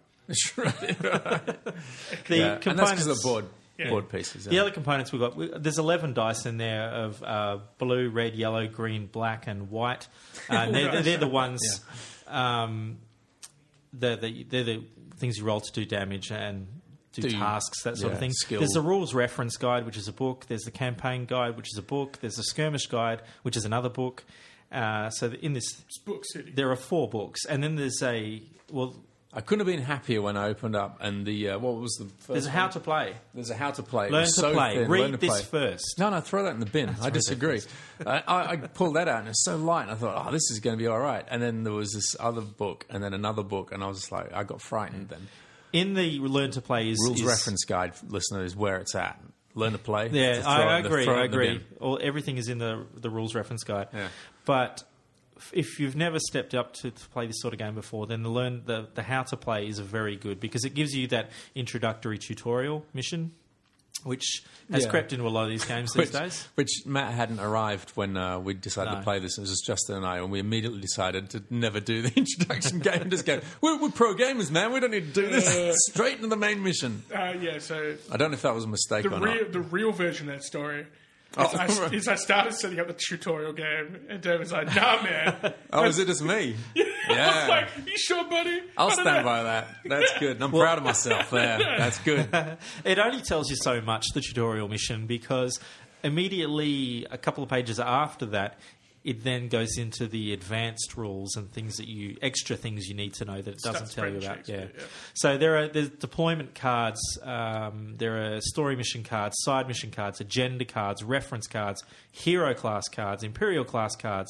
The yeah. And that's components. because of the board, Yeah. board pieces. The Yeah. other components we've got, we, there's eleven dice in there of uh, blue, red, yellow, green, black, and white. Uh, and they're, they're, they're the ones, um, they're, the, they're the things you roll to do damage and do, Do- tasks, that sort yeah, of thing. skill. There's the rules reference guide, which is a book. There's the campaign guide, which is a book. There's the skirmish guide, which is another book. Uh, so in this, It's Book City. there are four books. And then there's a, well, I couldn't have been happier when I opened up and the, uh, what was the first there's a one? how to play. There's a how to play. It Learn was to so play. thin. Read Learn to this play. first. No, no, throw that in the bin. I disagree. I, I, I pulled that out and it's so light. And I thought, oh, this is going to be all right. And then there was this other book and then another book. And I was just like, I got frightened then. In the Learn to Play is... Rules is, reference guide, listener, is where it's at. Learn to play. Yeah, to throw I, I it- to agree. throw it I in the agree. bin. All, everything is in the the rules reference guide. Yeah. But f- if you've never stepped up to, to play this sort of game before, then the learn the, the how to play is very good because it gives you that introductory tutorial mission, which has Yeah. crept into a lot of these games Which, these days. which Matt hadn't arrived when uh, we decided No. to play this. It was just Justin and I, and we immediately decided to never do the introduction game and just go, we're, we're pro gamers, man. We don't need to do this. Uh, Straight into the main mission. Uh, yeah, so I don't know if that was a mistake the or real, not. the real version of that story Oh, is, I, right. is I started setting up the tutorial game, and Dave was like, nah, man. Oh, is it just me? I Yeah. was like, you sure, buddy? I'll I don't stand know. by that. That's good. And I'm proud of myself there. That's good. It only tells you so much, the tutorial mission, because immediately a couple of pages after that, it then goes into the advanced rules and things that you extra things you need to know that it doesn't Starts tell you spreading about. checks, Yeah. yeah. So there are there's deployment cards, um, there are story mission cards, side mission cards, agenda cards, reference cards, hero class cards, imperial class cards,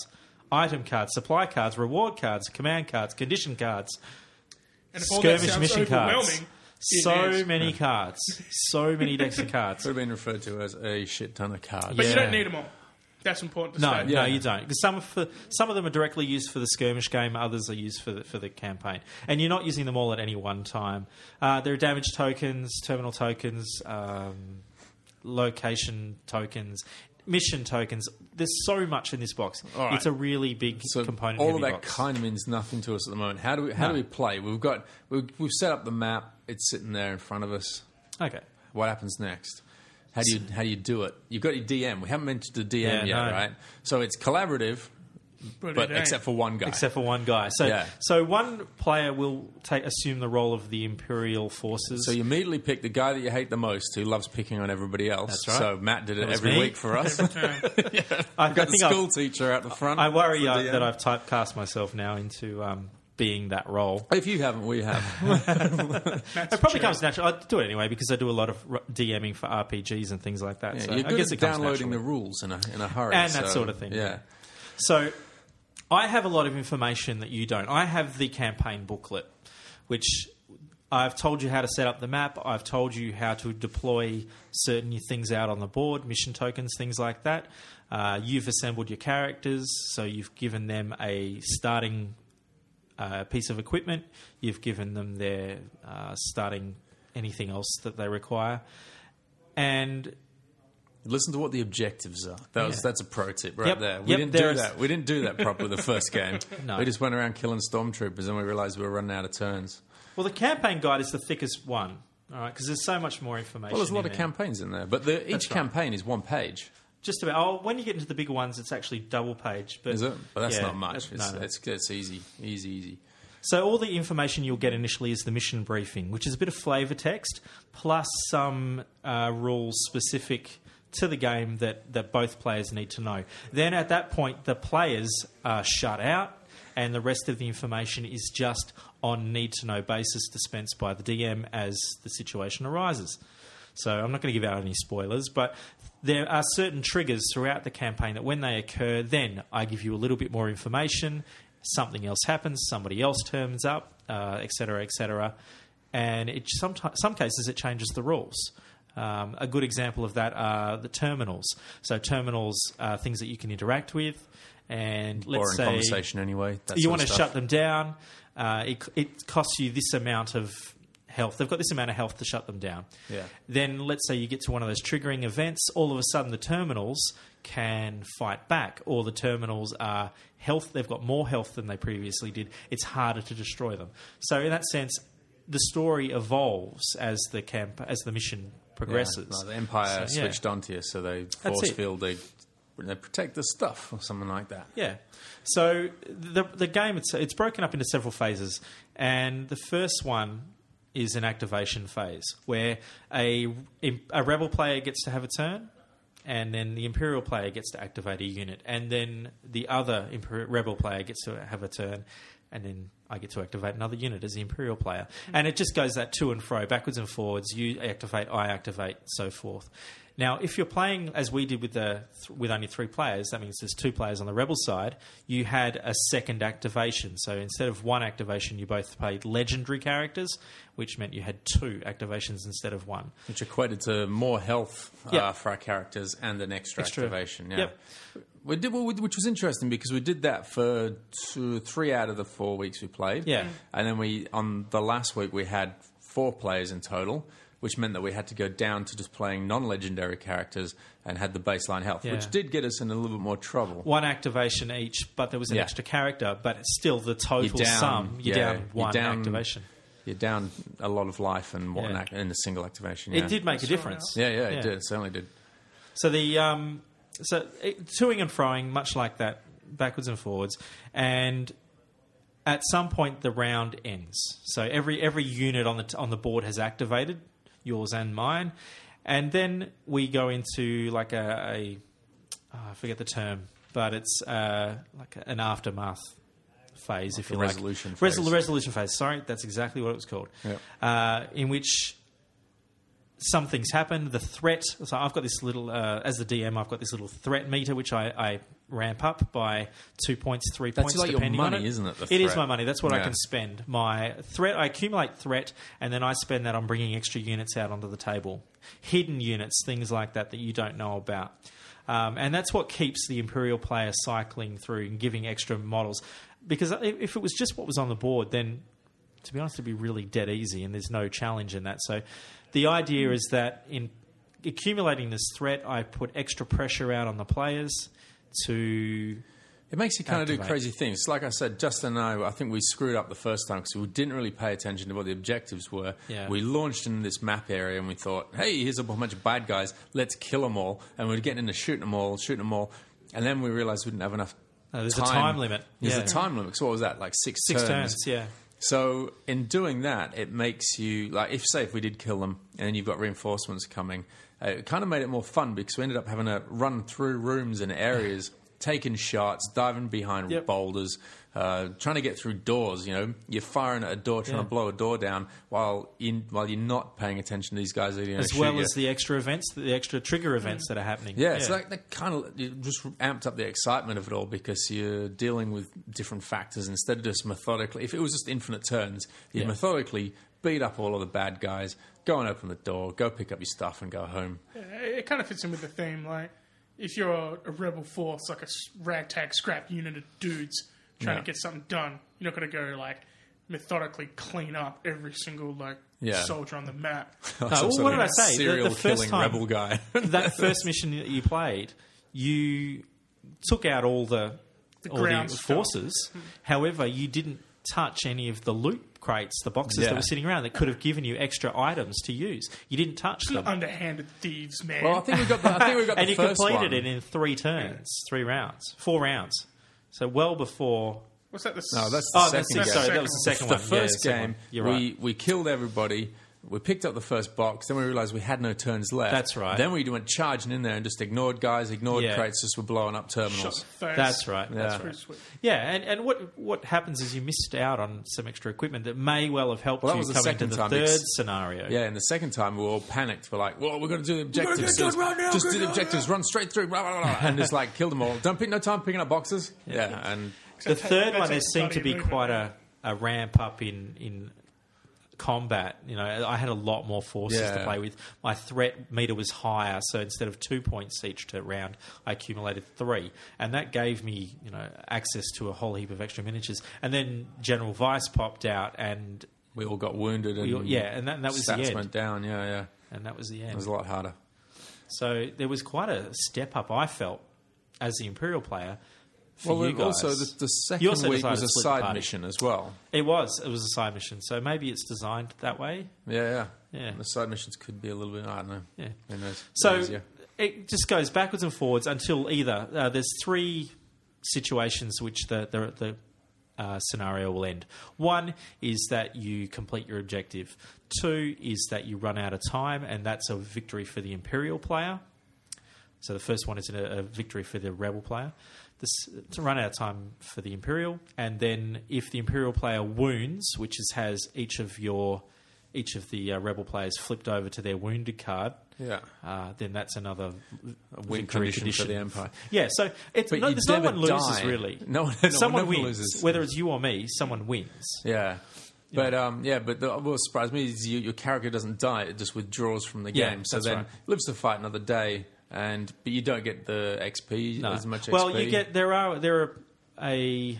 item cards, supply cards, reward cards, command cards, condition cards, And if all that skirmish sounds mission cards. overwhelming, it So is. many cards. So many decks of cards. Could have been referred to as a shit ton of cards. But you Yeah. don't need them all. That's important to No, state. no, you don't. Because some of for, some of them are directly used for the skirmish game, others are used for the, for the campaign, and you're not using them all at any one time. Uh, there are damage tokens, terminal tokens, um, location tokens, mission tokens. There's so much in this box. All right. It's a really big So component. all of heavy that box. kind of means nothing to us at the moment. How do we how No. do we play? We've got we've, we've set up the map. It's sitting there in front of us. Okay. What happens next? How do you how do you do it? You've got your D M. We haven't mentioned the D M Yeah, yet, no. right? So it's collaborative, But, but it ain't. except for one guy. Except for one guy. So, Yeah. so one player will take assume the role of the Imperial forces. So you immediately pick the guy that you hate the most, who loves picking on everybody else. That's right. So Matt did it That was every me. week for us. I, Got I the think I've- school teacher out the front. I worry for uh, D M. that I've typecast myself now into um, being that role. If you haven't, we have. That's It probably true. comes natural. I do it anyway because I do a lot of r- DMing for R P Gs and things like that. Yeah, so you're I good guess at it comes downloading the naturally. rules in a in a hurry, And that so, sort of thing, Yeah. yeah. So I have a lot of information that you don't. I have the campaign booklet, which I've told you how to set up the map. I've told you how to deploy certain things out on the board, mission tokens, things like that. Uh, you've assembled your characters, so you've given them a starting uh, piece of equipment. You've given them their uh, starting anything else that they require. And Listen to what the objectives are. That was Yeah. that's a pro tip right Yep, there. We yep, didn't there do is- that. We didn't do that properly the first game. No. We just went around killing stormtroopers, and we realised we were running out of turns. well, the campaign guide is the thickest one, all right, because there's so much more information. Well, there's a lot in of there. campaigns in there, but the, each That's right. campaign is one page. Just about. Oh, when you get into the bigger ones, it's actually double page. But Is it? But that's yeah, not much. that's- It's, no, no. it's, it's easy, easy, easy. So all the information you'll get initially is the mission briefing, which is a bit of flavour text plus some uh, rules specific to the game that, that both players need to know. Then at that point, the players are shut out, and the rest of the information is just on need-to-know basis dispensed by the D M as the situation arises. So I'm not going to give out any spoilers, but there are certain triggers throughout the campaign that when they occur, then I give you a little bit more information, something else happens, somebody else turns up, uh, et cetera, et cetera. And it sometimes, some cases it changes the rules. Um, a good example of that are the terminals. So terminals are things that you can interact with, and let's Boring say conversation anyway. That you sort want of to stuff. shut them down. Uh, it, it costs you this amount of health. They've got this amount of health to shut them down. Yeah. Then let's say you get to one of those triggering events. All of a sudden, the terminals can fight back, or the terminals are health. They've got more health than they previously did. It's harder to destroy them. So in that sense, the story evolves as the camp as the mission progresses. Yeah, like the Empire So, yeah. switched onto you, so they That's force it. field, they, they protect the stuff or something like that. Yeah. So the the game it's it's broken up into several phases, and the first one is an activation phase where a a rebel player gets to have a turn, and then the Imperial player gets to activate a unit, and then the other Imper- rebel player gets to have a turn, and then I get to activate another unit as the Imperial player, and it just goes that to and fro, backwards and forwards. You activate, I activate, so forth. Now, if you're playing as we did with the with only three players, that means there's two players on the Rebel side. You had a second activation, so instead of one activation, you both played legendary characters, which meant you had two activations instead of one. Which equated to more health uh, Yeah. for our characters and an extra, Extra. activation. Yeah. Yep. We did, well, we- which was interesting because we did that for two, three out of the four weeks we played. Yeah. And then we on the last week we had four players in total, which meant that we had to go down to just playing non-legendary characters and had the baseline health, Yeah. which did get us in a little bit more trouble. One activation each, but there was an Yeah. extra character, but it's still the total You're down- sum. You're yeah, down you're one down- activation. You're down a lot of life and one Yeah. act- in a single activation. It yeah. did make a That's difference. Yeah, yeah, it Yeah. did. It certainly did. So the um, so it, toing and froing, much like that, backwards and forwards, and at some point the round ends. So every every unit on the t- on the board has activated, yours and mine, and then we go into like a, a oh, I forget the term, but it's uh, like an aftermath phase, if a you like. resolution Resol- phase. resolution phase. Sorry, that's exactly what it was called. Yep. Uh, in which some things happen. The threat. So I've got this little, uh, as the D M, I've got this little threat meter which I, I ramp up by two points, three That's points, like your depending on money, it. isn't it, the It is threat? my money. That's what I Yeah. can spend. My threat, I accumulate threat, and then I spend that on bringing extra units out onto the table. Hidden units, things like that that you don't know about. Um, and that's what keeps the Imperial player cycling through and giving extra models. Because if if it was just what was on the board, then, to be honest, it'd be really dead easy, and there's no challenge in that. So the idea is that in accumulating this threat, I put extra pressure out on the players to... It makes you kind of do Activate. crazy things. Like I said, Justin and I, I think we screwed up the first time because we didn't really pay attention to what the objectives were. Yeah. We launched into this map area and we thought, hey, here's a whole bunch of bad guys. Let's kill them all. And we were getting into shooting them all, shooting them all. And then we realised we didn't have enough No, there's time. a time limit. There's Yeah. a time limit. So what was that, like six, Six turns? turns, yeah. So in doing that, it makes you, like, if say if we did kill them and then you've got reinforcements coming, uh, it kind of made it more fun because we ended up having to run through rooms and areas, taking shots, diving behind Yep. boulders, uh, trying to get through doors. You know, you're firing at a door, trying Yeah. to blow a door down while in, while you're not paying attention to these guys that are going to As shoot well you. as the extra events, the extra trigger events that are happening. Yeah, so that, that kind of it just amped up the excitement of it all because you're dealing with different factors instead of just methodically. If it was just infinite turns, you Yeah. methodically beat up all of the bad guys, go and open the door, go pick up your stuff and go home. Yeah, it kind of fits in with the theme. Like, if you're a, a rebel force, like a s- ragtag scrap unit of dudes trying Yeah. to get something done, you're not going to go like methodically clean up every single like Yeah. soldier on the map. Some well, sort what of did I say? The- Serial the first killing time- rebel guy. That first mission that you played, you took out all the, The all ground the stuff. forces. However, you didn't touch any of the loot crates, the boxes Yeah. that were sitting around that could have given you extra items to use. You didn't touch them. Underhanded thieves, man. Well, I think we got the, I think we got and the you first completed one. it in three turns, three rounds, four rounds. So well before... What's that? The s- No, that's the Oh, second that's, game. sorry, that was the The second the one. first yeah, the second game, one. You're we, right. we killed everybody. We picked up the first box. Then we realised we had no turns left. That's right. Then we went charging in there and just ignored guys, ignored Yeah. crates, just were blowing up shot terminals. in the face. That's right. Yeah. That's Pretty right. sweet. Yeah, and, and what what happens is you missed out on some extra equipment that may well have helped Well, that you was the coming to second the time, third because- scenario. Yeah, and the second time we were all panicked. We're like, well, we're going to do the objectives. get So done right now, just get do the done objectives, run straight through, blah, blah, blah, blah, and just like kill them all. Don't pick no time picking up boxes. Yeah, and The That's how- third that's one, how there seemed to bloody be movement, quite yeah. a, a ramp up in, in combat. You know, I had a lot more forces to Yeah. play with. My threat meter was higher, so instead of two points each to round, I accumulated three, and that gave me, you know, access to a whole heap of extra miniatures. And then General Vice popped out, and we all got wounded and we, all- yeah, and that, and that was the stats end. went down. Yeah, yeah. And that was the It end. was a lot harder. So there was quite a step up, I felt, as the Imperial player. For Well, you guys. also the, the You also second week decided was to a split the side party. mission as well. It was. It was a side mission. So maybe it's designed that way. Yeah, yeah. Yeah. The side missions could be a little bit, I don't know. Yeah. Who knows? So Easier. it just goes backwards and forwards until either uh, there's three situations which the the, the uh, scenario will end. One is that you complete your objective. Two is that you run out of time, and that's a victory for the Imperial player. So the first one is a, a victory for the Rebel player. This, to run out of time for the Imperial, and then if the Imperial player wounds, which is, has each of your each of the uh, Rebel players flipped over to their wounded card, Yeah. uh, then that's another A win victory condition for the Empire. Yeah, so it's But no, you there's no never one loses die. really. No one- no one someone never wins. loses. Whether it's you or me, someone wins. Yeah. But um, yeah, but the, what surprised me is you, your character doesn't die; it just withdraws from the Yeah, game. So that's then right. lives to fight another day, and but you don't get the X P No. as much. Well, X P. you get there are there are a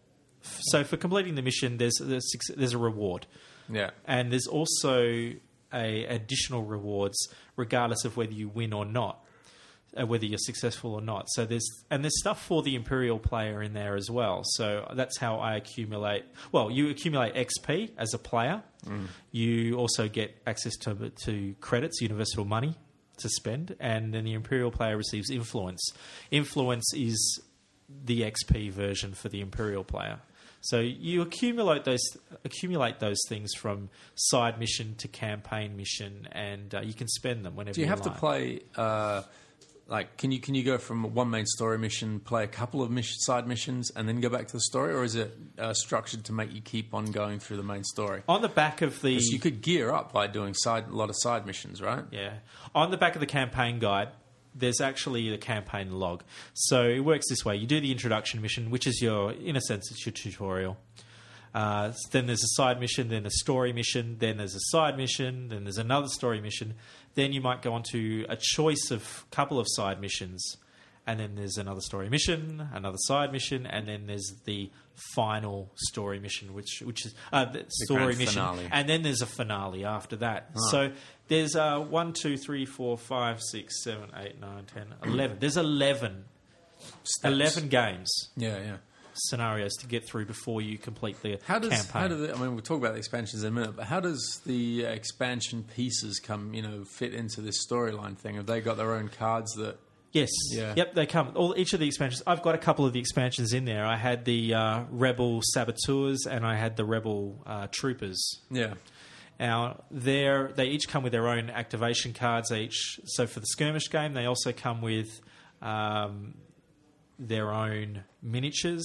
so for completing the mission, there's there's, there's a reward. yeah, And there's also a additional rewards regardless of whether you win or not, uh, whether you're successful or not. So there's and there's stuff for the Imperial player in there as well. So that's how I accumulate. Well, you accumulate X P as a player. Mm. You also get access to to credits, universal money to spend, and then the Imperial player receives influence. Influence is the X P version for the Imperial player. So you accumulate those accumulate those things from side mission to campaign mission, and uh, you can spend them whenever do you have like. to play? Uh, like, can you can you go from one main story mission, play a couple of mission, side missions, and then go back to the story, or is it uh, structured to make you keep on going through the main story? On the back of the 'Cause you could gear up by doing side a lot of side missions, right? yeah on the back of the campaign guide, there's actually a campaign log. So it works this way. You do the introduction mission, which is your, in a sense, it's your tutorial. Uh, then there's a side mission, then a story mission, then there's a side mission, then there's another story mission. Then you might go on to a choice of couple of side missions, and then there's another story mission, another side mission, and then there's the final story mission, which which is uh, the story grand mission, finale. and then there's a finale after that. So there's uh, one, two, three, four, five, six, seven, eight, nine, ten, eleven. There's eleven, Steps. eleven games. Yeah, yeah. Scenarios to get through before you complete the How does campaign. how do the, I mean we'll talk about the expansions in a minute, but how does the uh, expansion pieces come you know fit into this storyline thing? Have they got their own cards that? Yes. Yeah. Yep, they come. All each of the expansions. I've got a couple of the expansions in there. I had the uh, Rebel Saboteurs and I had the Rebel uh, Troopers. Yeah. Now, they're, they each come with their own activation cards. They each so for the skirmish game, they also come with um, their own miniatures.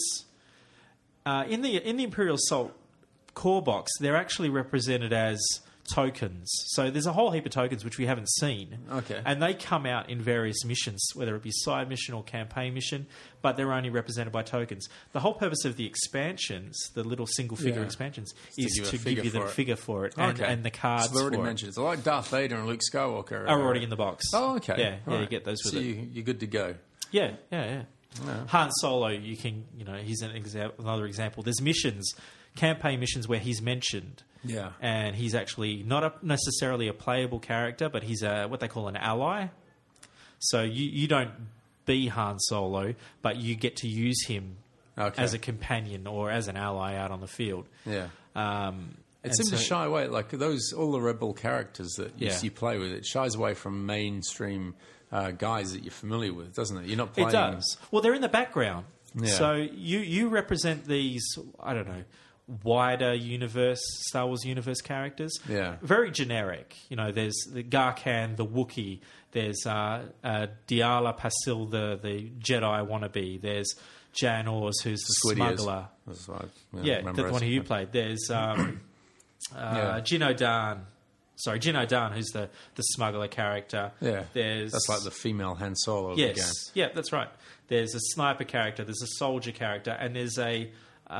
Uh, in the in the Imperial Assault core box, they're actually represented as tokens. So there's a whole heap of tokens which we haven't seen. Okay. And they come out in various missions, whether it be side mission or campaign mission, but they're only represented by tokens. The whole purpose of the expansions, the little single figure Yeah. expansions, to is give a to figure give you the for it. figure for it and, Okay. and the cards So they've already for mentioned it. So like Darth Vader and Luke Skywalker it are already in the box. Oh, okay. Yeah, yeah, you Right. get those with so it. You, you're good to go. Yeah, yeah, yeah. Han Solo, you can, you know, he's an exa- another example. There's missions, campaign missions where he's mentioned. Yeah. And he's actually not a, necessarily a playable character, but he's a what they call an ally. So you, you don't be Han Solo, but you get to use him Okay. as a companion or as an ally out on the field. Yeah. Um, It and seems to so- shy away, like those, all the Rebel characters that you, Yeah. you play with, it shies away from mainstream uh, guys that you're familiar with, doesn't it? You're not playing. It does. Well, they're in the background. Yeah. So you, you represent these, I don't know, wider universe, Star Wars universe characters. Yeah. Very generic. You know, there's the Garkan, the Wookiee. There's uh, uh, Diala Pasil, the, the Jedi wannabe. There's Jan Ors, who's the Squid smuggler. That's what I, Yeah, remember the one who you played. There's um, uh, Yeah. Jin O'Dan. Sorry, Jin O'Dan, who's the, the smuggler character. Yeah. There's That's like the female Han Solo of yes, the game. yeah, that's right. There's a sniper character, there's a soldier character, and there's a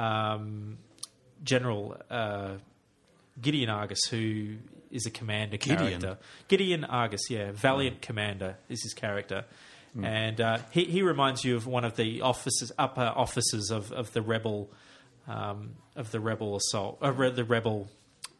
um, general uh, Gideon Argus who is a commander Gideon? character. Gideon Argus, yeah, valiant commander is his character, and uh, he he reminds you of one of the officers, upper officers of, of the rebel um, of the rebel assault, uh, re- the rebel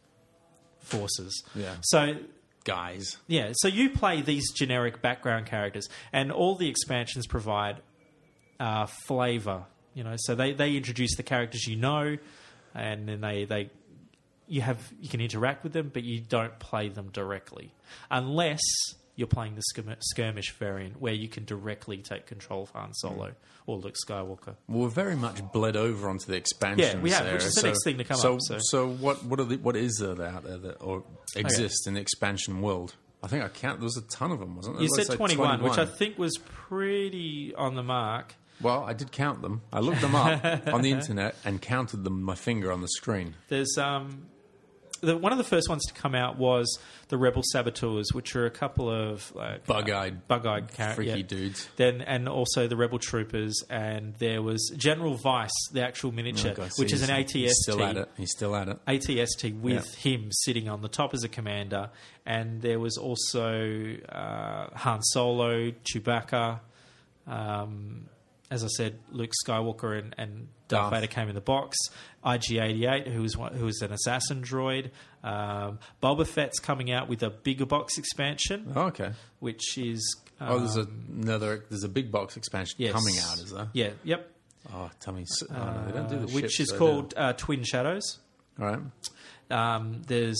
forces. Yeah. So Guys. yeah, so you play these generic background characters, and all the expansions provide uh, flavor. You know, so they, they introduce the characters you know, and then they, they you have you can interact with them, but you don't play them directly unless you're playing the skirm- skirmish variant, where you can directly take control of Han Solo or Luke Skywalker. Well, we're very much bled over onto the expansions. Yeah, we have, area. which is the so, next thing to come so, up, so- so what? What are the, what is there out there that or exists in the expansion world? I think I count. There was a ton of them, wasn't there? You Let's said say twenty-one, which I think was pretty on the mark. Well, I did count them. I looked them up on the internet and counted them with my finger on the screen. There's um, the, one of the first ones to come out was the Rebel Saboteurs, which are a couple of like, Bug-eyed, uh, bug-eyed char- freaky yeah. dudes. Then and also the Rebel Troopers, and there was General Vice, the actual miniature, Oh, God, so which is he's- an A T S T. He's still at it. He's still at it. A T S T with him sitting on the top as a commander, and there was also uh, Han Solo, Chewbacca. Um, as I said, Luke Skywalker and, and Darth Darth. Vader came in the box. I G eighty-eight, who was one, who was an assassin droid. Um, Boba Fett's coming out with a bigger box expansion, Oh, okay. which is um, Oh, there's a, another. There's a big box expansion yes. coming out, is there? Yeah, yep. Oh, tell me. s- Oh, no, they don't do the Uh, which ships, is they called do. uh, Twin Shadows. All right. Um, there's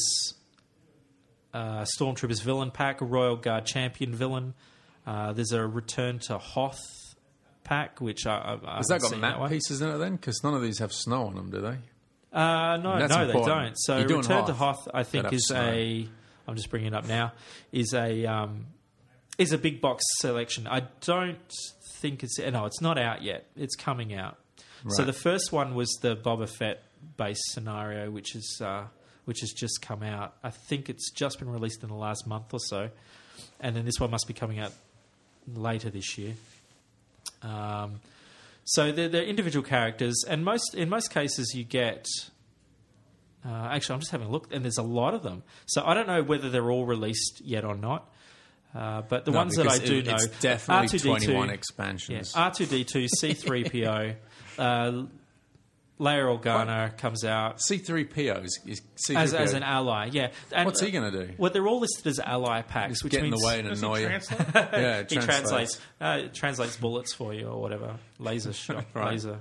uh, Stormtroopers villain pack, a Royal Guard champion villain. Uh, there's a Return to Hoth pack, which I, I, I Has that haven't got seen map that one. pieces in it then? Because none of these have snow on them, do they? Uh, no, That's no, important. they don't. So You're doing Return to Hoth. Hoth, I think, That'd is have a. I'm just bringing it up now. Is a um, is a big box selection. I don't think it's no, it's not out yet. It's coming out. So Right. the first one was the Boba Fett based scenario, which is uh, which has just come out. I think it's just been released in the last month or so, and then this one must be coming out later this year. Um, so they're, they're individual characters, and most in most cases you get. Uh, actually, I'm just having a look, and there's a lot of them. So I don't know whether they're all released yet or not. Uh, but the No, ones that I because do it- know, it's definitely R two D two, twenty-one yeah, expansions. R two D two, C three P O, uh, Leia Organa comes out C three P O is, is C three P O. as, as an ally. Yeah, and, What's he going to do? Well, they're all listed as ally packs, which Get in means the way and Does he annoy you. translate? Yeah, it he translates. translates uh, translates bullets for you or whatever, laser shot, Right. laser.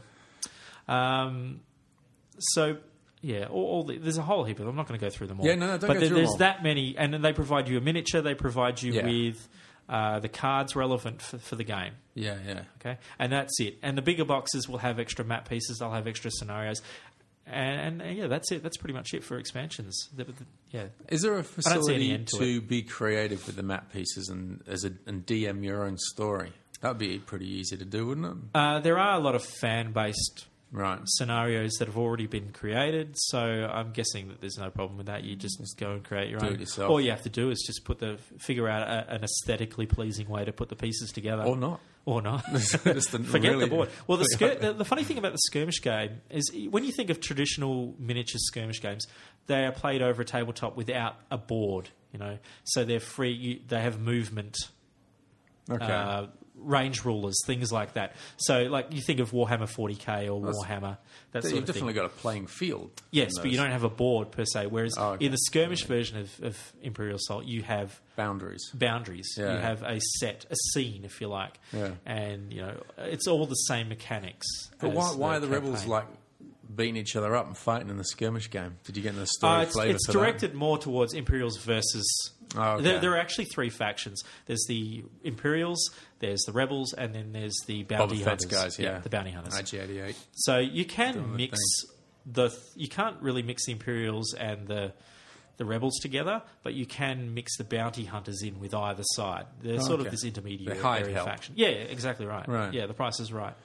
Um, so. Yeah, all, all the, there's a whole heap of them. I'm not going to go through them all. Yeah, no, no, don't but go there- through them there's all. that many, and then they provide you a miniature. They provide you Yeah. with uh, the cards relevant for, for the game. Yeah, yeah. Okay, and that's it. And the bigger boxes will have extra map pieces. They'll have extra scenarios, and, and yeah, that's it. That's pretty much it for expansions. The- the- yeah, Is there a see any facility end to to be creative with the map pieces and as a and D M your own story? That'd be pretty easy to do, wouldn't it? uh, there are a lot of fan-based Right. scenarios that have already been created, so I'm guessing that there's no problem with that. You just go and create your Do own. it yourself. All you have to do is just put the figure out a, an aesthetically pleasing way to put the pieces together, Or not. or not. Just the- Forget really- the board. Well, the, skir- the the funny thing about the skirmish game is when you think of traditional miniature skirmish games, they are played over a tabletop without a board. You know, so they're free. You, they have movement. Okay. Uh, range rulers, things like that. So, like you think of Warhammer forty K or That's- Warhammer, that So sort you've of definitely thing. got a playing field. Yes, in but you those don't have a board per se. Whereas Oh, okay. in the skirmish version of, of Imperial Assault, you have boundaries. boundaries. Yeah. You have a set, a scene, if you like, Yeah. and you know it's all the same mechanics. But as why, why are the rebels campaign. like beating each other up and fighting in the skirmish game? Did you get in the story Uh, it's flavour it's for directed more towards Imperials versus. Oh, okay. there, there are actually three factions. There's the Imperials, there's the Rebels, and then there's the bounty Boba Fett's hunters. guys? Yeah, the bounty hunters. I G eighty-eight. So you can Doing the mix the you can't really mix the Imperials and the the rebels together, but you can mix the bounty hunters in with either side. They're Oh, sort okay. of this intermediate They hide help. faction. Yeah, exactly right. Right. Yeah, the price is right.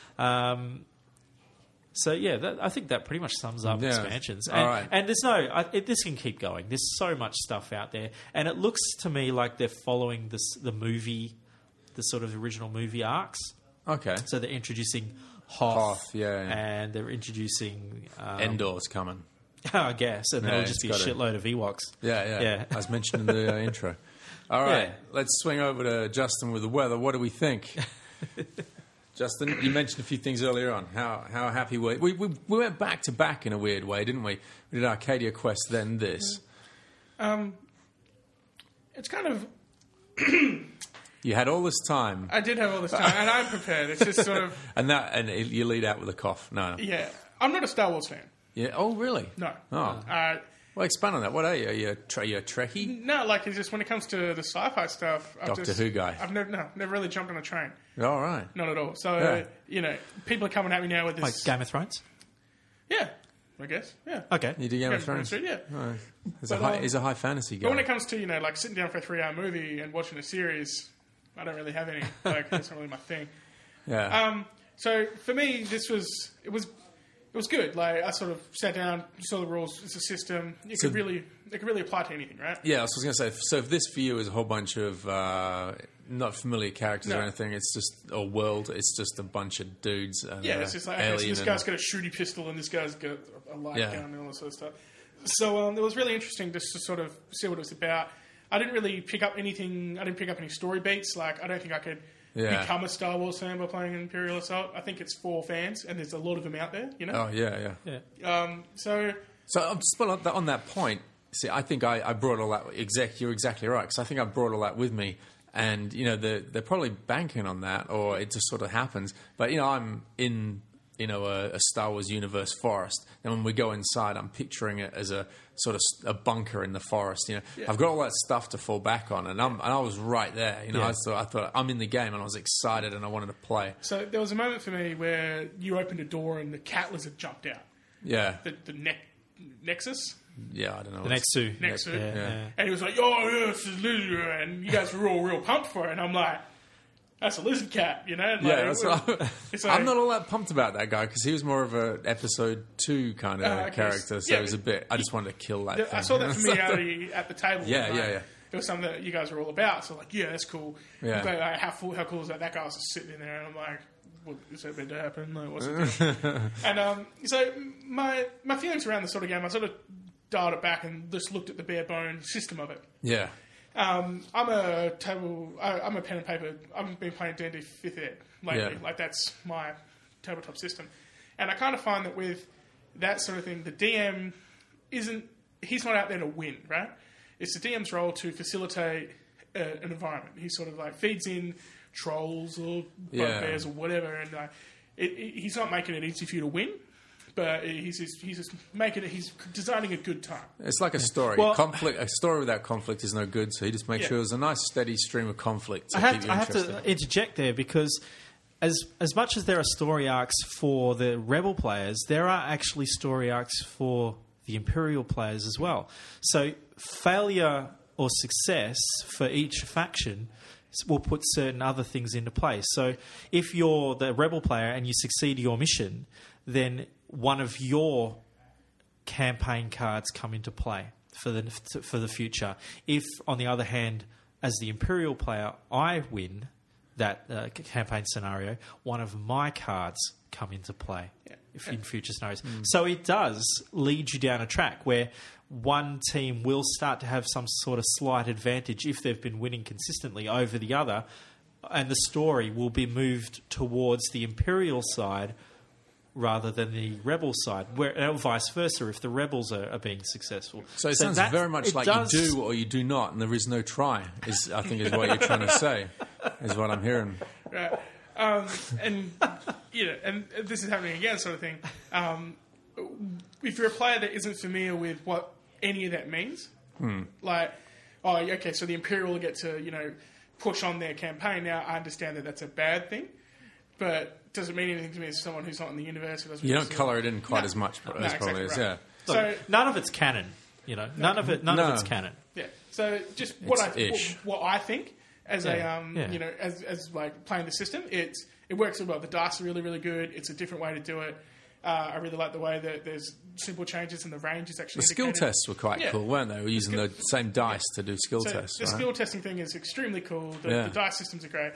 Um, so yeah, that, I think that pretty much sums up Yeah. expansions. All And, right. and there's no, I, it, this can keep going. There's so much stuff out there, and it looks to me like they're following this the movie, the sort of original movie arcs. Okay. So they're introducing Hoth, Hoth, yeah, yeah. and they're introducing um, Endor's coming. I guess, and Yeah, there'll just be a it's gotta- shitload of Ewoks. Yeah, yeah. Yeah. As mentioned in the uh, intro. All right, Yeah. let's swing over to Justin with the weather. What do we think? Justin, you mentioned a few things earlier on. How how happy were we? We, we went back to back in a weird way, didn't we? We did Arcadia Quest, then this. Um, it's kind of. You had all this time, I did have all this time, and I'm prepared. It's just sort of. and that, and it- you lead out with a cough. No, no. Yeah. I'm not a Star Wars fan. Yeah. Oh, really? No. Oh, Uh, well, expand on that. What are you? Are you a, tre- you a Trekkie? no, like, it's just when it comes to the sci fi stuff. I've Doctor just, Who guy. I've never, no, never really jumped on a train. All right. Not at all. So, Yeah. you know, people are coming at me now with this. Like Game of Thrones. Yeah, I guess. Yeah. Okay. You do Game of Thrones? Yeah. Oh, it's, a But, high, um, it's a high fantasy But when guy. it comes to, you know, like sitting down for a three hour movie and watching a series, I don't really have any. Like, that's not really my thing. Yeah. Um, so for me, this was it was it was good. Like I sort of sat down, saw the rules. It's a system. You So- could really it could really apply to anything, right? Yeah, I was going to say. So, if this for you is a whole bunch of uh, not familiar characters or No. anything, it's just a world. It's just a bunch of dudes. And, Yeah, uh, it's just like okay, so alien this and- guy's got a shooty pistol and this guy's got a light Yeah. gun and all that sort of stuff. So um, it was really interesting just to sort of see what it was about. I didn't really pick up anything. I didn't pick up any story beats. Like I don't think I could Yeah. become a Star Wars fan by playing Imperial Assault. I think it's for fans, and there's a lot of them out there. You know. Oh yeah, yeah. Yeah. Um, so So, um, just on that, on that point, see, I think I, I brought all that. Exact, you're exactly right because I think I brought all that with me, and you know, they're, they're probably banking on that, or it just sort of happens. But you know, I'm in you know a, a Star Wars universe forest, and when we go inside, I'm picturing it as a sort of s- a bunker in the forest. You know, I've got all that stuff to fall back on, and I'm and I was right there. You know, Yeah. I thought I thought I'm in the game, and I was excited, and I wanted to play. So there was a moment for me where you opened a door and the cat lizard jumped out. Yeah, The, the ne- Nexus? yeah. I don't know. The next two. Nexus. Yeah, yeah. And he was like, oh, yeah, it's a lizard. And you guys were all real pumped for it. And I'm like, that's a lizard cat, you know? And Yeah, like, that's it- what I, it's I'm like- not all that pumped about that guy because he was more of a episode two kind of Uh, okay. character. So Yeah, it was a bit. I just wanted to kill that. I thing. saw that familiarity at the table. Yeah, Like, yeah, yeah. it was something that you guys were all about. So like, yeah, that's cool. Yeah. But like, how cool, how cool is that? That guy was just sitting in there, and I'm like, what is that meant to happen? Like, what's it doing? And um, so my my feelings around this sort of game, I sort of dialed it back and just looked at the bare bone system of it. Yeah. Um, I'm a table. I, I'm a pen and paper. I've been playing D and D fifth ed lately. Yeah. Like that's my tabletop system, and I kind of find that with that sort of thing, the D M isn't. He's not out there to win, right? It's the D M's role to facilitate uh, an environment. He sort of like feeds in trolls or Yeah. bugbears or whatever, and uh, it, it, he's not making it easy for you to win. But he's just, he's just making it. He's designing a good time. It's like a story. Well- conflict. A story without conflict is no good. So he just makes Yeah. sure there's a nice steady stream of conflict to I have, keep to, you I have interested. to interject there because as as much as there are story arcs for the Rebel players, there are actually story arcs for the Imperial players as well. So failure or success for each faction will put certain other things into place. So if you're the Rebel player and you succeed your mission, then one of your campaign cards come into play for the for the future. If, on the other hand, as the Imperial player, I win that uh, campaign scenario, one of my cards come into play Yeah. if in future scenarios. So it does lead you down a track where one team will start to have some sort of slight advantage if they've been winning consistently over the other, and the story will be moved towards the Imperial side rather than the Rebel side, where or vice versa if the Rebels are, are being successful. So it sounds that- very much it like does- you do or you do not, and there is no try. Is I think is what you're trying to say. Is what I'm hearing. Right. Um, and you know, and this is happening again, sort of thing. Um, if you're a player that isn't familiar with what any of that means, Hmm. like, oh, okay, so the Imperial get to you know push on their campaign. Now I understand that that's a bad thing, but does it mean anything to me as someone who's not in the universe? Who doesn't You don't really- colour it in quite No. as much No, as probably exactly is. right. Yeah. So none of it's canon. You know, none of it. None No. of it's canon. yeah, so just what It's I ish. what, what I think as a Yeah, um, yeah. you know as as like playing the system, it's it works really well. The dice are really really good. It's a different way to do it. Uh, I really like the way that there's simple changes and the range is actually The skill indicated. tests were quite Yeah. cool, weren't they? We're using skill- the same dice to do skill So tests. the right? skill testing thing is extremely cool. The, Yeah. the dice systems are great.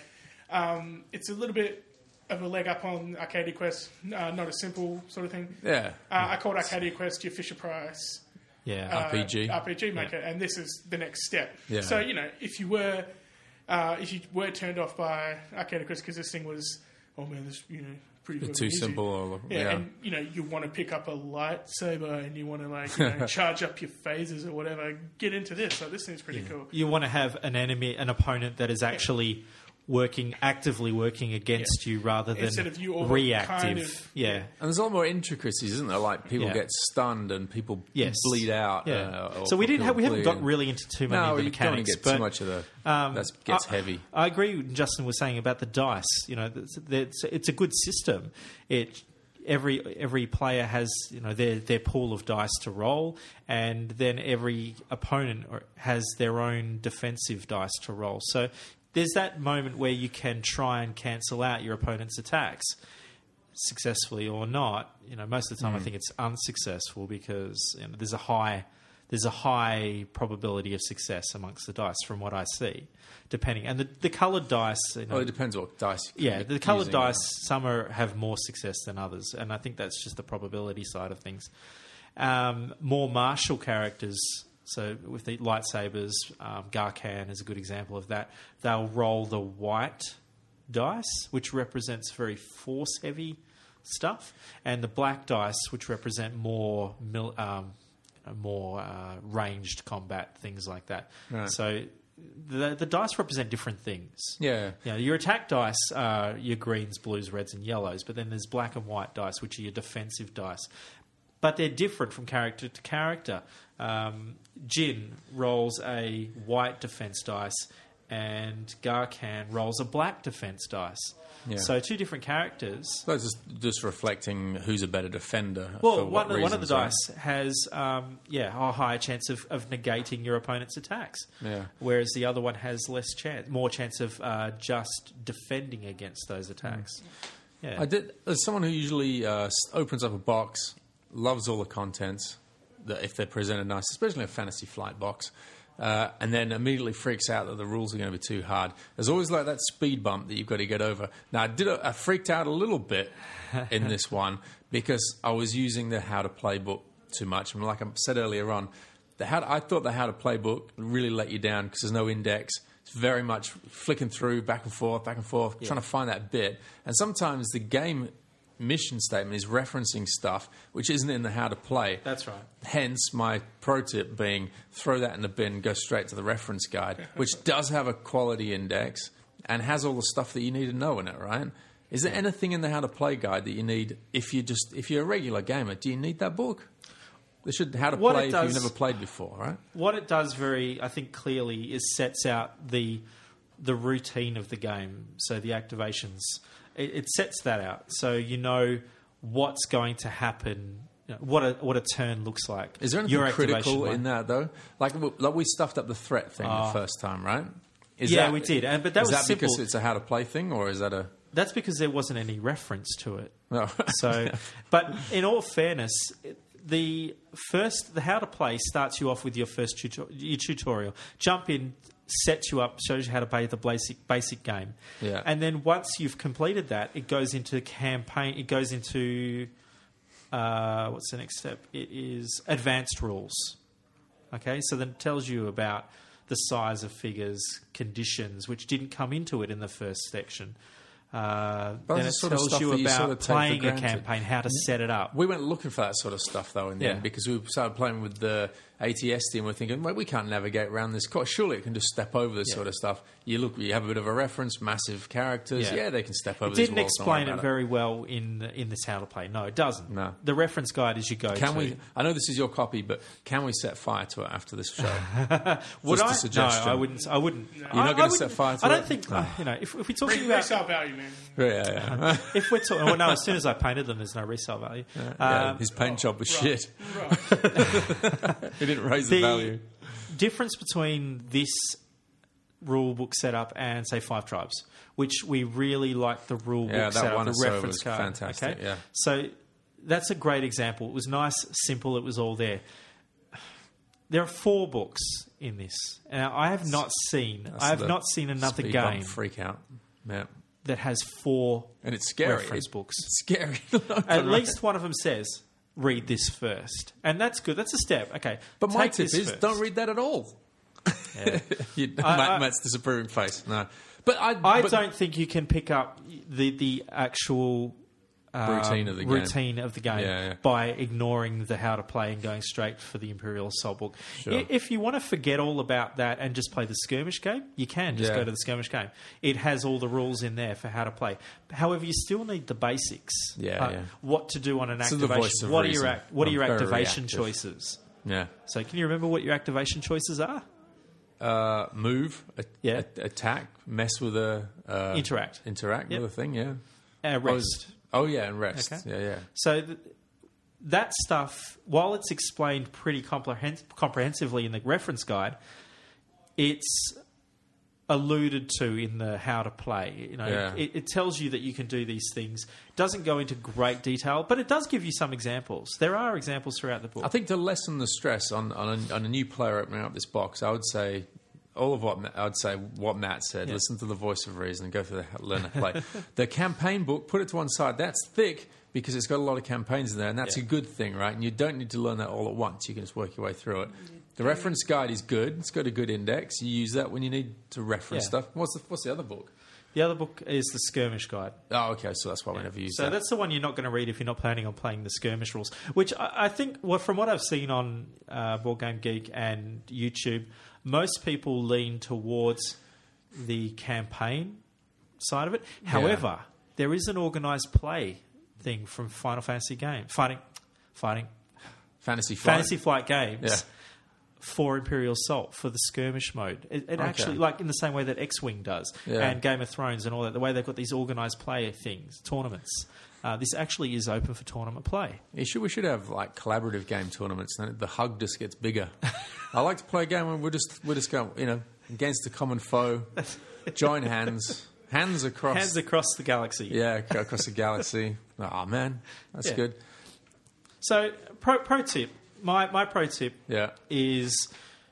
Um, it's a little bit of a leg up on Arcadia Quest, uh, not a simple sort of thing. Yeah. Uh, I called Arcadia Quest your Fisher Price Yeah. uh, R P G. R P G maker, and this is the next step. Yeah. So you know, if you were uh, if you were turned off by Arcadia Quest because this thing was, oh man, this you know pretty Bit good too and easy. simple. Or, Yeah, yeah. and you know you want to pick up a lightsaber and you want to like you know, charge up your phasers or whatever. Get into this. So this thing's pretty cool. You want to have an enemy, an opponent that is actually working, actively working against you rather than Instead of you all reactive. kind of- yeah. And there's a lot more intricacies, isn't there? Like people Yeah. get stunned and people Yes. bleed out. Yeah. Uh, or so we didn't people have, we haven't bleed got and- really into too many No, of the you don't want mechanics. to get but, too much of the. um, that gets I, heavy. I agree with what Justin was saying about the dice. You know, it's, it's, it's a good system. It every every player has you know their their pool of dice to roll, and then every opponent has their own defensive dice to roll. So there's that moment where you can try and cancel out your opponent's attacks successfully or not. You know, most of the time I think it's unsuccessful because you know, there's a high there's a high probability of success amongst the dice from what I see, depending. And the, the coloured dice, you know, Well, it depends what dice. yeah, you're the coloured using. dice, some are, have more success than others, and I think that's just the probability side of things. Um, more martial characters, so with the lightsabers, um, Garkan is a good example of that. They'll roll the white dice, which represents very force-heavy stuff, and the black dice, which represent more mil- um, more uh, ranged combat, things like that. Right. So the, the dice represent different things. Yeah. You know, your attack dice are your greens, blues, reds, and yellows, but then there's black and white dice, which are your defensive dice. But they're different from character to character. Um, Jin rolls a white defense dice, and Garkan rolls a black defense dice. Yeah. So two different characters. So it's just, just reflecting who's a better defender. Well, for one, what one of the reasons, right? dice has, um, yeah, a higher chance of, of negating your opponent's attacks. Yeah. Whereas the other one has less chance, more chance of uh, just defending against those attacks. Yeah. I did. As someone who usually uh, s- opens up a box, loves all the contents, that if they're presented nice, especially a Fantasy Flight box, Uh, and then immediately freaks out that the rules are going to be too hard. There's always like that speed bump that you've got to get over. Now, I did. A, I freaked out a little bit in this one because I was using the How to Play book too much. And like I said earlier on, the how to, I thought the How to Play book really let you down because there's no index. It's very much flicking through back and forth, back and forth, yeah. trying to find that bit. And sometimes the game mission statement is referencing stuff which isn't in the How to Play. That's right. Hence my pro tip being throw that in the bin, go straight to the reference guide, which does have a quality index and has all the stuff that you need to know in it, right? Is there anything in the How to Play guide that you need if you just if you're a regular gamer? Do you need that book? They should How to What Play it if does- you've never played before, right? What it does very, I think, clearly is sets out the the routine of the game. So the activations, it, it sets that out. So you know what's going to happen, you know, what a what a turn looks like. Is there anything Your activation critical line. in that though? Like, like we stuffed up the threat thing the first time, right? Is Yeah, that- we did, and but that is was that simple. because it's a How to Play thing, or is that a? That's because there wasn't any reference to it. No. So, but in all fairness, the first the How to Play starts you off with your first tutor- your tutorial. Jump in, sets you up, shows you how to play the basic basic game, Yeah. and then once you've completed that, it goes into campaign. It goes into uh, what's the next step? It is advanced rules. Okay, so then it tells you about the size of figures, conditions, which didn't come into it in the first section. Uh, But then it that's the sort of tells stuff you that you about sort of take for playing a granted. campaign, how to set it up. We went looking for that sort of stuff though in the Yeah. end because we started playing with the A T S D and we're thinking, well, we can't navigate around this course. Surely it can just step over this Yeah. sort of stuff. You look, you have a bit of a reference, massive characters. Yeah. Yeah, they can step over. It these didn't walls, don't worry explain it about very well in in this How to Play. No, it doesn't. No. The reference guide is you go Can to. we? I know this is your copy, but can we set fire to it after this show? Would Just a I? suggestion. No, I wouldn't. I wouldn't. You're not I, gonna I set wouldn't- fire to I don't it? think. No. Uh, you know, if, if we're talking Re- about resale value, man. yeah, yeah. if we're talking, well, no, as soon as I painted them, there's no resale value. yeah Um, his paint job was Right, shit. right. He didn't raise the, the value. difference between this rule book setup and say Five Tribes, which we really like the rule Yeah, book that setup, one the or so reference was card. fantastic, Okay, yeah. so that's a great example. It was nice, simple. It was all there. There are four books in this, and I have not seen. I have the not seen another Speed bump game freak out. Yeah, that has four and it's scary. reference It- books. It's scary. At least one of them says, "Read this first," and that's good. That's a step. Okay, But my take tip this is first. don't read that at all. Yeah. you, I- Matt, I- Matt's disapproving face. No, but I, I but don't think you can pick up the the actual um, Routine of the game. routine of the game Yeah, yeah. by ignoring the How to Play and going straight for the Imperial Assault book. Sure. I- If you want to forget all about that and just play the skirmish game, you can just Yeah. go to the skirmish game. It has all the rules in there for how to play. However, you still need the basics. Yeah, Uh, yeah. What to do on an So the activation? voice of What are reason. your act- What are I'm your very activation reactive. choices? Yeah. So, can you remember what your activation choices are? Uh, move, a, Yeah. a- attack, mess with a uh, Interact. interact Yep. with a thing. Yeah. Uh, Oh, rest. Oh yeah, and rest. Okay. Yeah, yeah. So th- that stuff, while it's explained pretty comprehen- comprehensively in the reference guide, it's alluded to in the How to Play. You know, Yeah. it, it tells you that you can do these things. It doesn't go into great detail, but it does give you some examples. There are examples throughout the book. I think to lessen the stress on on a, on a new player opening up this box, I would say all of what Ma- I would say what Matt said. Yeah. Listen to the voice of reason and go for the learn to play. The campaign book, put it to one side. That's thick because it's got a lot of campaigns in there, and that's Yeah. a good thing, right? And you don't need to learn that all at once. You can just work your way through it. The reference guide is good. It's got a good index. You use that when you need to reference Yeah. stuff. What's the, what's the other book? The other book is the Skirmish Guide. Oh, okay. So that's why we never use So that. that's the one you're not going to read if you're not planning on playing the skirmish rules. Which I, I think, well, from what I've seen on uh, Board Game Geek and YouTube, most people lean towards the campaign side of it. However, there is an organised play thing from Final Fantasy game fighting, fighting Fantasy Flight. Fantasy Flight games. Yeah. For Imperial Assault, for the skirmish mode. It, it actually, like in the same way that X-Wing does, Yeah. and Game of Thrones and all that, the way they've got these organised player things, tournaments. Uh, this actually is open for tournament play. You should, we should have like collaborative game tournaments. Then the hug just gets bigger. I like to play a game where we're just we're just going, you know, against a common foe, join hands, hands across, Hands across the galaxy. yeah, across the galaxy. Oh man, that's Yeah. good. So, pro, pro tip, my, my pro tip Yeah, is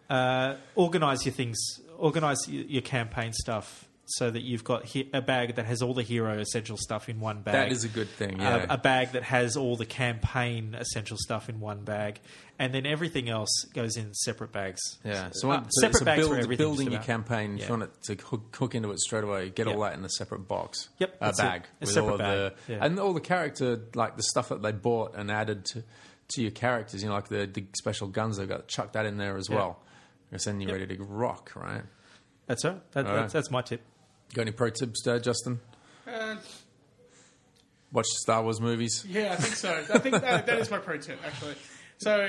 uh, organize your things, organize your, your campaign stuff so that you've got he- a bag that has all the hero essential stuff in one bag. That is a good thing, yeah. A, a bag that has all the campaign essential stuff in one bag, and then everything else goes in separate bags. Yeah, so, Uh, when, so, separate so bags build, for everything. building just your about. campaign, if Yeah. you want it to hook, hook into it straight away, get Yep. all that in a separate box. Yep, a that's it. bag A with separate all of bag, the yeah. and all the character, like the stuff that they bought and added to to your characters. You know, like the, the special guns they've got. Chuck that in there as Yeah. well, because then you're Yep. ready to rock, right? That's it. That, All that's, right. that's my tip. Got any pro tips there, Justin? Uh, Watch Star Wars movies. yeah, I think so. I think that, that is my pro tip, actually. So,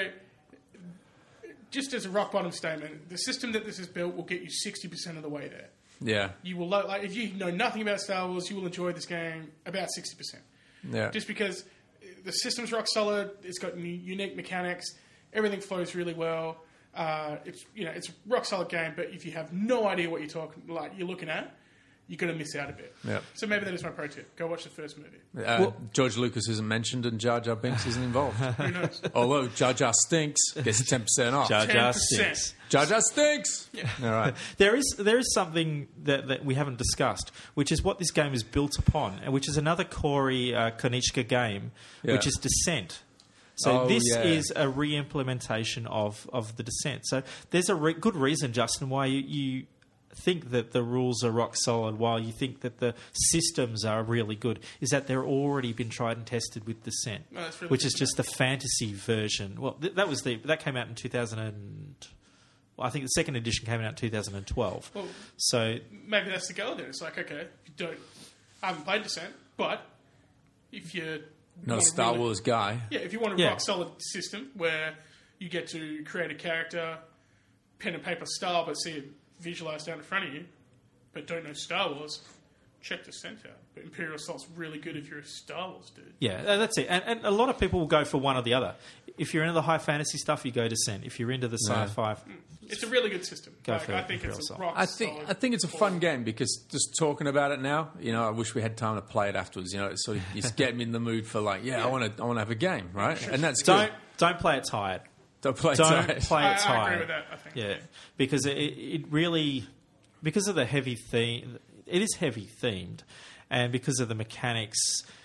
just as a rock bottom statement, the system that this is built will get you sixty percent of the way there. Yeah, You will lo- like if you know nothing about Star Wars, you will enjoy this game about sixty percent. yeah. Just because the system's rock solid, it's got new, unique mechanics, everything flows really well. Uh, it's you know it's a rock solid game, but if you have no idea what you're talking like you're looking at, you're going to miss out a bit. Yep. So maybe that is my pro tip: go watch the first movie. Uh, George Lucas isn't mentioned and Jar Jar Binks isn't involved. Who knows? Although Jar Jar stinks, gets ten percent off. Jar ten Jar percent. stinks. Jar Jar stinks. All right. There is there is something that, that we haven't discussed, which is what this game is built upon, and which is another Cory uh, Konieczka game, Yeah. which is Descent. So Oh, this yeah. is a re-implementation of, of the Descent. So there's a re- good reason, Justin, why you, you think that the rules are rock solid, while you think that the systems are really good, is that they're already been tried and tested with Descent, Oh, that's really which is good. just the fantasy version. Well, th- that was the that came out in two thousand and well, I think the second edition came out in two thousand twelve. Well, So maybe that's the go there. It's like, okay, if you don't, I haven't played Descent, but if you Not a want Star really- Wars guy. yeah, if you want a Yeah. rock solid system where you get to create a character, pen and paper style, but see it visualized out in front of you, but don't know Star Wars, check Descent out. But Imperial Assault's really good if you're a Star Wars dude. yeah, uh, that's it. And, and a lot of people will go for one or the other. If you're into the high fantasy stuff, you go Descent. If you're into the Yeah. sci-fi, It's a really good system. Go Like, for I think Imperial it's a Assault. rock I think solid I think it's a core. fun game because just talking about it now, you know, I wish we had time to play it afterwards. You know, it's sort of it's getting me in the mood for like, yeah, I want to I want to have a game, right? And that's don't good. don't play it tired. Don't play Don't tight. play I, it I tired. agree with that, I think. Yeah, because it, it really, because of the heavy theme, it is heavy themed, and because of the mechanics,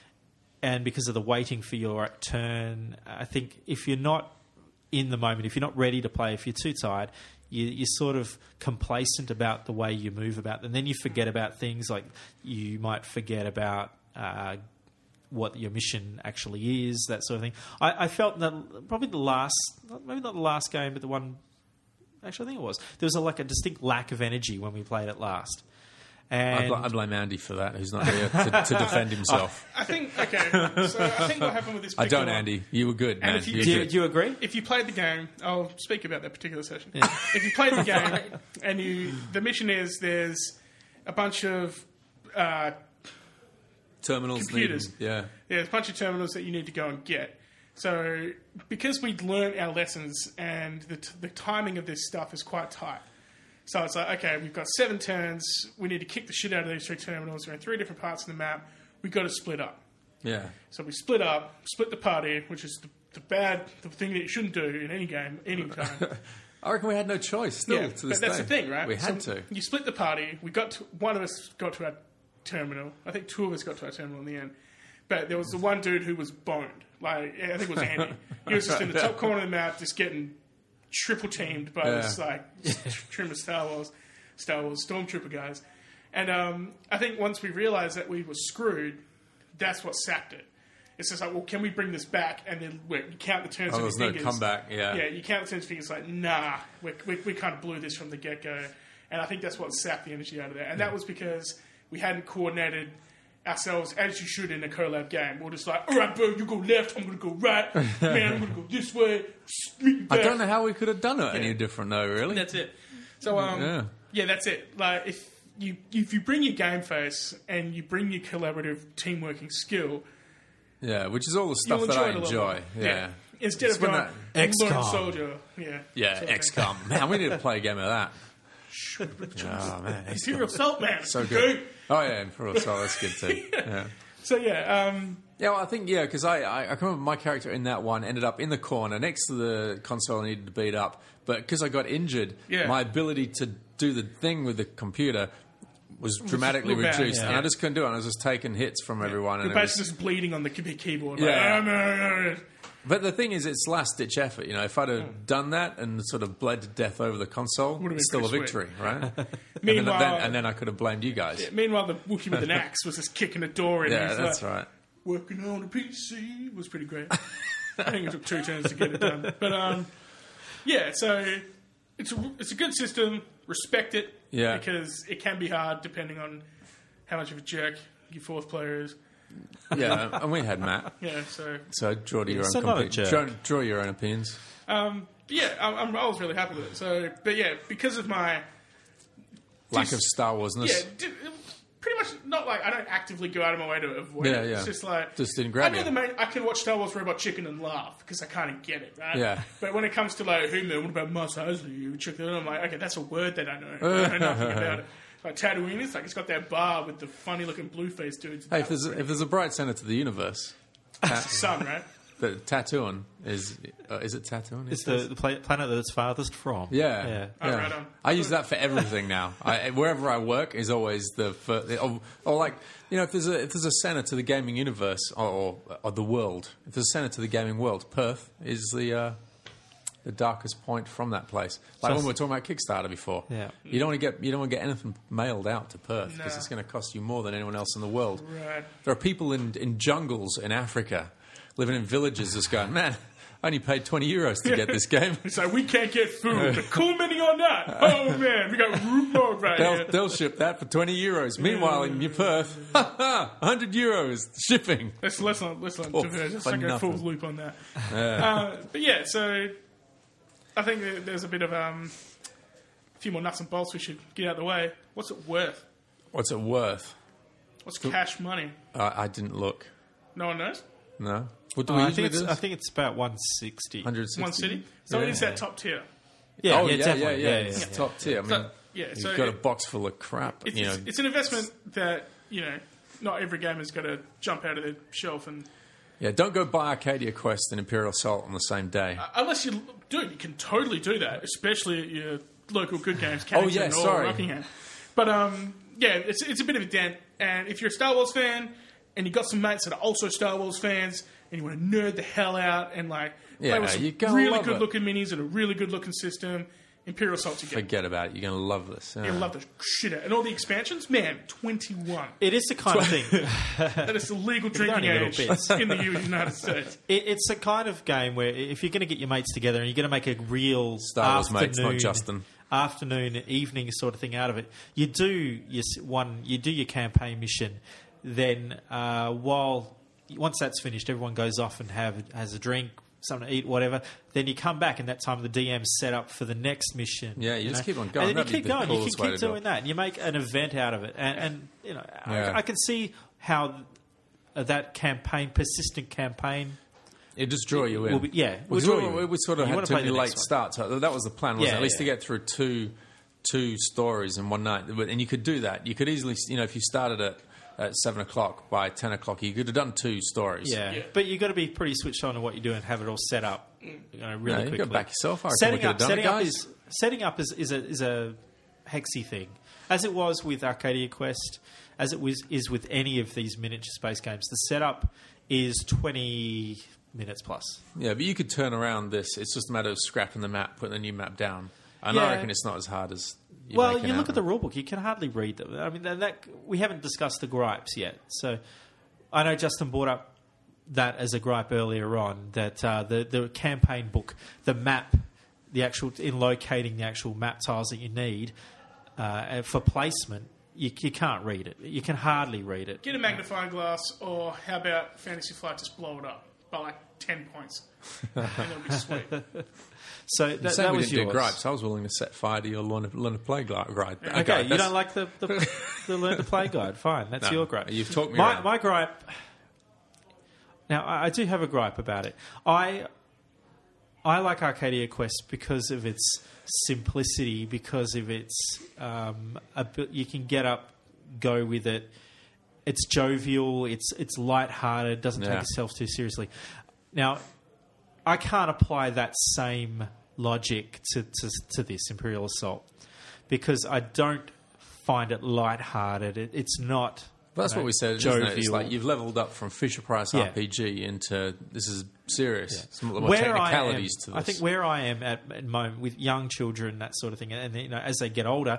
and because of the waiting for your turn, I think if you're not in the moment, if you're not ready to play, if you're too tired, you, you're sort of complacent about the way you move about, and then you forget about things like you might forget about. Uh, what your mission actually is, that sort of thing. I, I felt that probably the last, maybe not the last game, but the one, actually I think it was, there was a, like a distinct lack of energy when we played it last. I, And bl- I blame Andy for that, who's not here to, to defend himself. I think, okay, so I think what happened with this I don't, particular- Andy. You were good, man. if you You were do, you, good. do you agree? If you played the game, I'll speak about that particular session. If you played the game and you, the mission is there's a bunch of uh, Terminals, computers. needed- yeah. Yeah, there's a bunch of terminals that you need to go and get. So, because we'd learned our lessons and the, t- the timing of this stuff is quite tight. So it's like, okay, we've got seven turns. We need to kick the shit out of these three terminals. We're in three different parts of the map. We've got to split up. Yeah. So we split up, split the party, which is the, the bad, the thing that you shouldn't do in any game, any time. I reckon we had no choice still yeah, to this but that's day. the thing, right? We had So to. You split the party. We got to, one of us got to our terminal. I think two of us got to our terminal in the end. But there was the one dude who was boned. Like, I think it was Andy. He was just in the top corner of the map, just getting triple teamed by Yeah. this like trim of Star Wars, Star Wars Stormtrooper guys. And um, I think once we realised that we were screwed, that's what sapped it. It's just like, well, can we bring this back? And then we you count the turns Oh, of your there's no fingers. comeback, yeah. Yeah, you count the turns of fingers like, nah, we, we, we kind of blew this from the get-go. And I think that's what sapped the energy out of there. And that was because we hadn't coordinated ourselves as you should in a collab game. We're just like, all right, bro, you go left, I'm going to go right. Man, I'm going to go this way. Meet you I back. don't know how we could have done it any Yeah. different, though, really. That's it. So, um, Yeah. yeah. that's it. Like, if you if you bring your game face and you bring your collaborative team working skill, Yeah, which is all the stuff you'll that enjoy I it a lot enjoy. more. Yeah. Instead It's of when going, that- Lone X COM. Soldier. Yeah. Yeah, sort of X thing. COM. Man, we need to play a game of that. Oh, man. X COM. Imperial Salt, man. So Okay? good. Oh, yeah, Imperial Assault, that's good too. Yeah. So yeah, um, Yeah, well, I think, yeah, because I, I, I can remember my character in that one ended up in the corner next to the console I needed to beat up. But because I got injured, Yeah. my ability to do the thing with the computer was dramatically bad, reduced. yeah. And I just couldn't do it. I was just taking hits from everyone. you're And it was, basically just bleeding on the key- keyboard. Yeah. Like, oh, no, no, no. but the thing is, it's last-ditch effort. You know, if I'd have done that and sort of bled to death over the console, Would've been it's still a pretty victory, right? and, then, Meanwhile- then, and then I could have blamed you guys. Meanwhile, the Wookiee with an axe was just kicking a door in. Yeah, He's that's like, right. Working on a P C was pretty great. I think it took two turns to get it done. But um, yeah, so it's a, it's a good system. Respect it. Yeah. Because it can be hard depending on how much of a jerk your fourth player is. Yeah, and we had Matt. Yeah, so So draw to your So own not a opinion. jerk. Draw, draw your own opinions. um, yeah, I, I'm, I was really happy with it. So, but yeah, because of my Lack Just- of Star Warsness. yeah, d- pretty much not like I don't actively go out of my way to avoid Yeah, it. yeah. It's just like Just didn't grab I know you. the main, I can watch Star Wars Robot Chicken and laugh because I kind of get it, right? Yeah. But when it comes to like, hey man, what about Mos Eisley? You check that out. I'm like, okay, that's a word that I know. I know nothing about it. Like Tatooine, it's like it's got that bar with the funny looking blue face dudes. Hey, if there's, a, if there's a bright center to the universe, ta- sun, right? the Tatooine is uh, is it Tatooine? It's the, the pla- planet that it's farthest from. Yeah, Yeah. Oh, yeah. right on. I use that for everything now. I, wherever I work is always the fir- or, or like you know if there's a if there's a center to the gaming universe or, or, or the world, if there's a center to the gaming world, Perth is the uh, the darkest point from that place. Like So- when we were talking about Kickstarter before, Yeah. you don't want to get you don't want to get anything mailed out to Perth because No. it's going to cost you more than anyone else in the world. Right. There are people in in jungles in Africa living in villages just going, man, I only paid twenty euros to get this game. It's like we can't get food. The cool mini or not? Oh man, we got root mode right They'll, here. they'll ship that for twenty euros. Meanwhile, in your Perth, one hundred euros shipping. Let's let's not let's not Oh, diverge. Let's for not go full nothing. loop on that. Uh, but yeah, so I think that there's a bit of um, a few more nuts and bolts we should get out of the way. What's it worth? What's it worth? What's cash money? Uh, I didn't look. No one knows. No. What do Uh, we I usually think it's do? I think it's about one sixty. one sixty? One city. So Yeah. it is that top tier. Yeah, Oh, yeah, yeah, yeah, definitely. yeah. Yeah, It's yeah. top tier. I mean, So, yeah, you've so got a it- box full of crap. It's, you know, it's, it's an investment that you know not every gamer's got to jump out of their shelf and yeah. Don't go buy Arcadia Quest and Imperial Assault on the same day. unless you do, you can totally do that, especially at your local good games. Oh, yeah, Cannington or sorry. Rockingham. But um, yeah, it's it's a bit of a dent. And if you're a Star Wars fan and you've got some mates that are also Star Wars fans, and you want to nerd the hell out and like Yeah, play with some you're gonna really love good it. looking minis and a really good looking system, Imperial Assault's again. Forget about it. You're going to love this. Yeah. I love the shit out. And all the expansions, man, twenty-one. It is the kind of thing. That is the legal drinking only little age bits. in the United States. It, it's a kind of game where if you're going to get your mates together and you're going to make a real Star Wars afternoon, mates, not Justin. afternoon, evening sort of thing out of it, you do your s- one, you do your campaign mission. Then uh, while once that's finished, everyone goes off and have has a drink, something to eat, whatever. Then you come back, and that time the D M's set up for the next mission. Yeah, you just keep on going. And then That'd you be keep the going. You coolest can way keep to do doing it. that, and you make an event out of it. And, and you know, Yeah. I, I can see how that campaign, persistent campaign. It just draw you in. will be- yeah, will Because draw we, you in. we sort of You had wanna too play many the late next one. starts. So that was the plan, wasn't Yeah, it? At least to yeah. get through two two stories in one night. But- And you could do that. You could easily, you know, if you started at, at seven o'clock, by ten o'clock, you could have done two stories. Yeah, Yeah. but you've got to be pretty switched on to what you do and have it all set up, you know, really Yeah, you quickly. got to back yourself. I reckon we setting could have up, done setting it, up guys. is setting up is, is a is a hexy thing, as it was with Arcadia Quest, as it was is with any of these miniature space games. The setup is twenty minutes plus. Yeah, but you could turn around this. It's just a matter of scrapping the map, putting a new map down. And Yeah. I reckon it's not as hard as you Well, make it you look out. at the rulebook; you can hardly read them. I mean, that, that we haven't discussed the gripes yet. So, I know Justin brought up that as a gripe earlier on. That uh, the the campaign book, the map, the actual in locating the actual map tiles that you need uh, for placement, you, you can't read it. You can hardly read it. Get a magnifying glass, or how about Fantasy Flight just blow it up by like ten points, and it'll be sweet. So You that, said that we was didn't yours. do gripes. I was willing to set fire to your learn to, learn to play gri- gripe. Okay, you don't like the the, the learn to play guide. Fine, that's No, your gripe. you've talked me my around. my gripe. Now I, I do have a gripe about it. I I like Arcadia Quest because of its simplicity, because of its um, abi- you can get up, go with it. it's jovial, it's it's lighthearted, doesn't Yeah. take itself too seriously. Now, I can't apply that same logic to, to, to this Imperial Assault because I don't find it lighthearted. It, it's not. But that's you know, what we said, jovial. isn't it? It's like you've leveled up from Fisher Price Yeah. R P G into this is serious. Some more Where I am, technicalities to this. I think where I am at, at the moment with young children, that sort of thing, and you know, as they get older,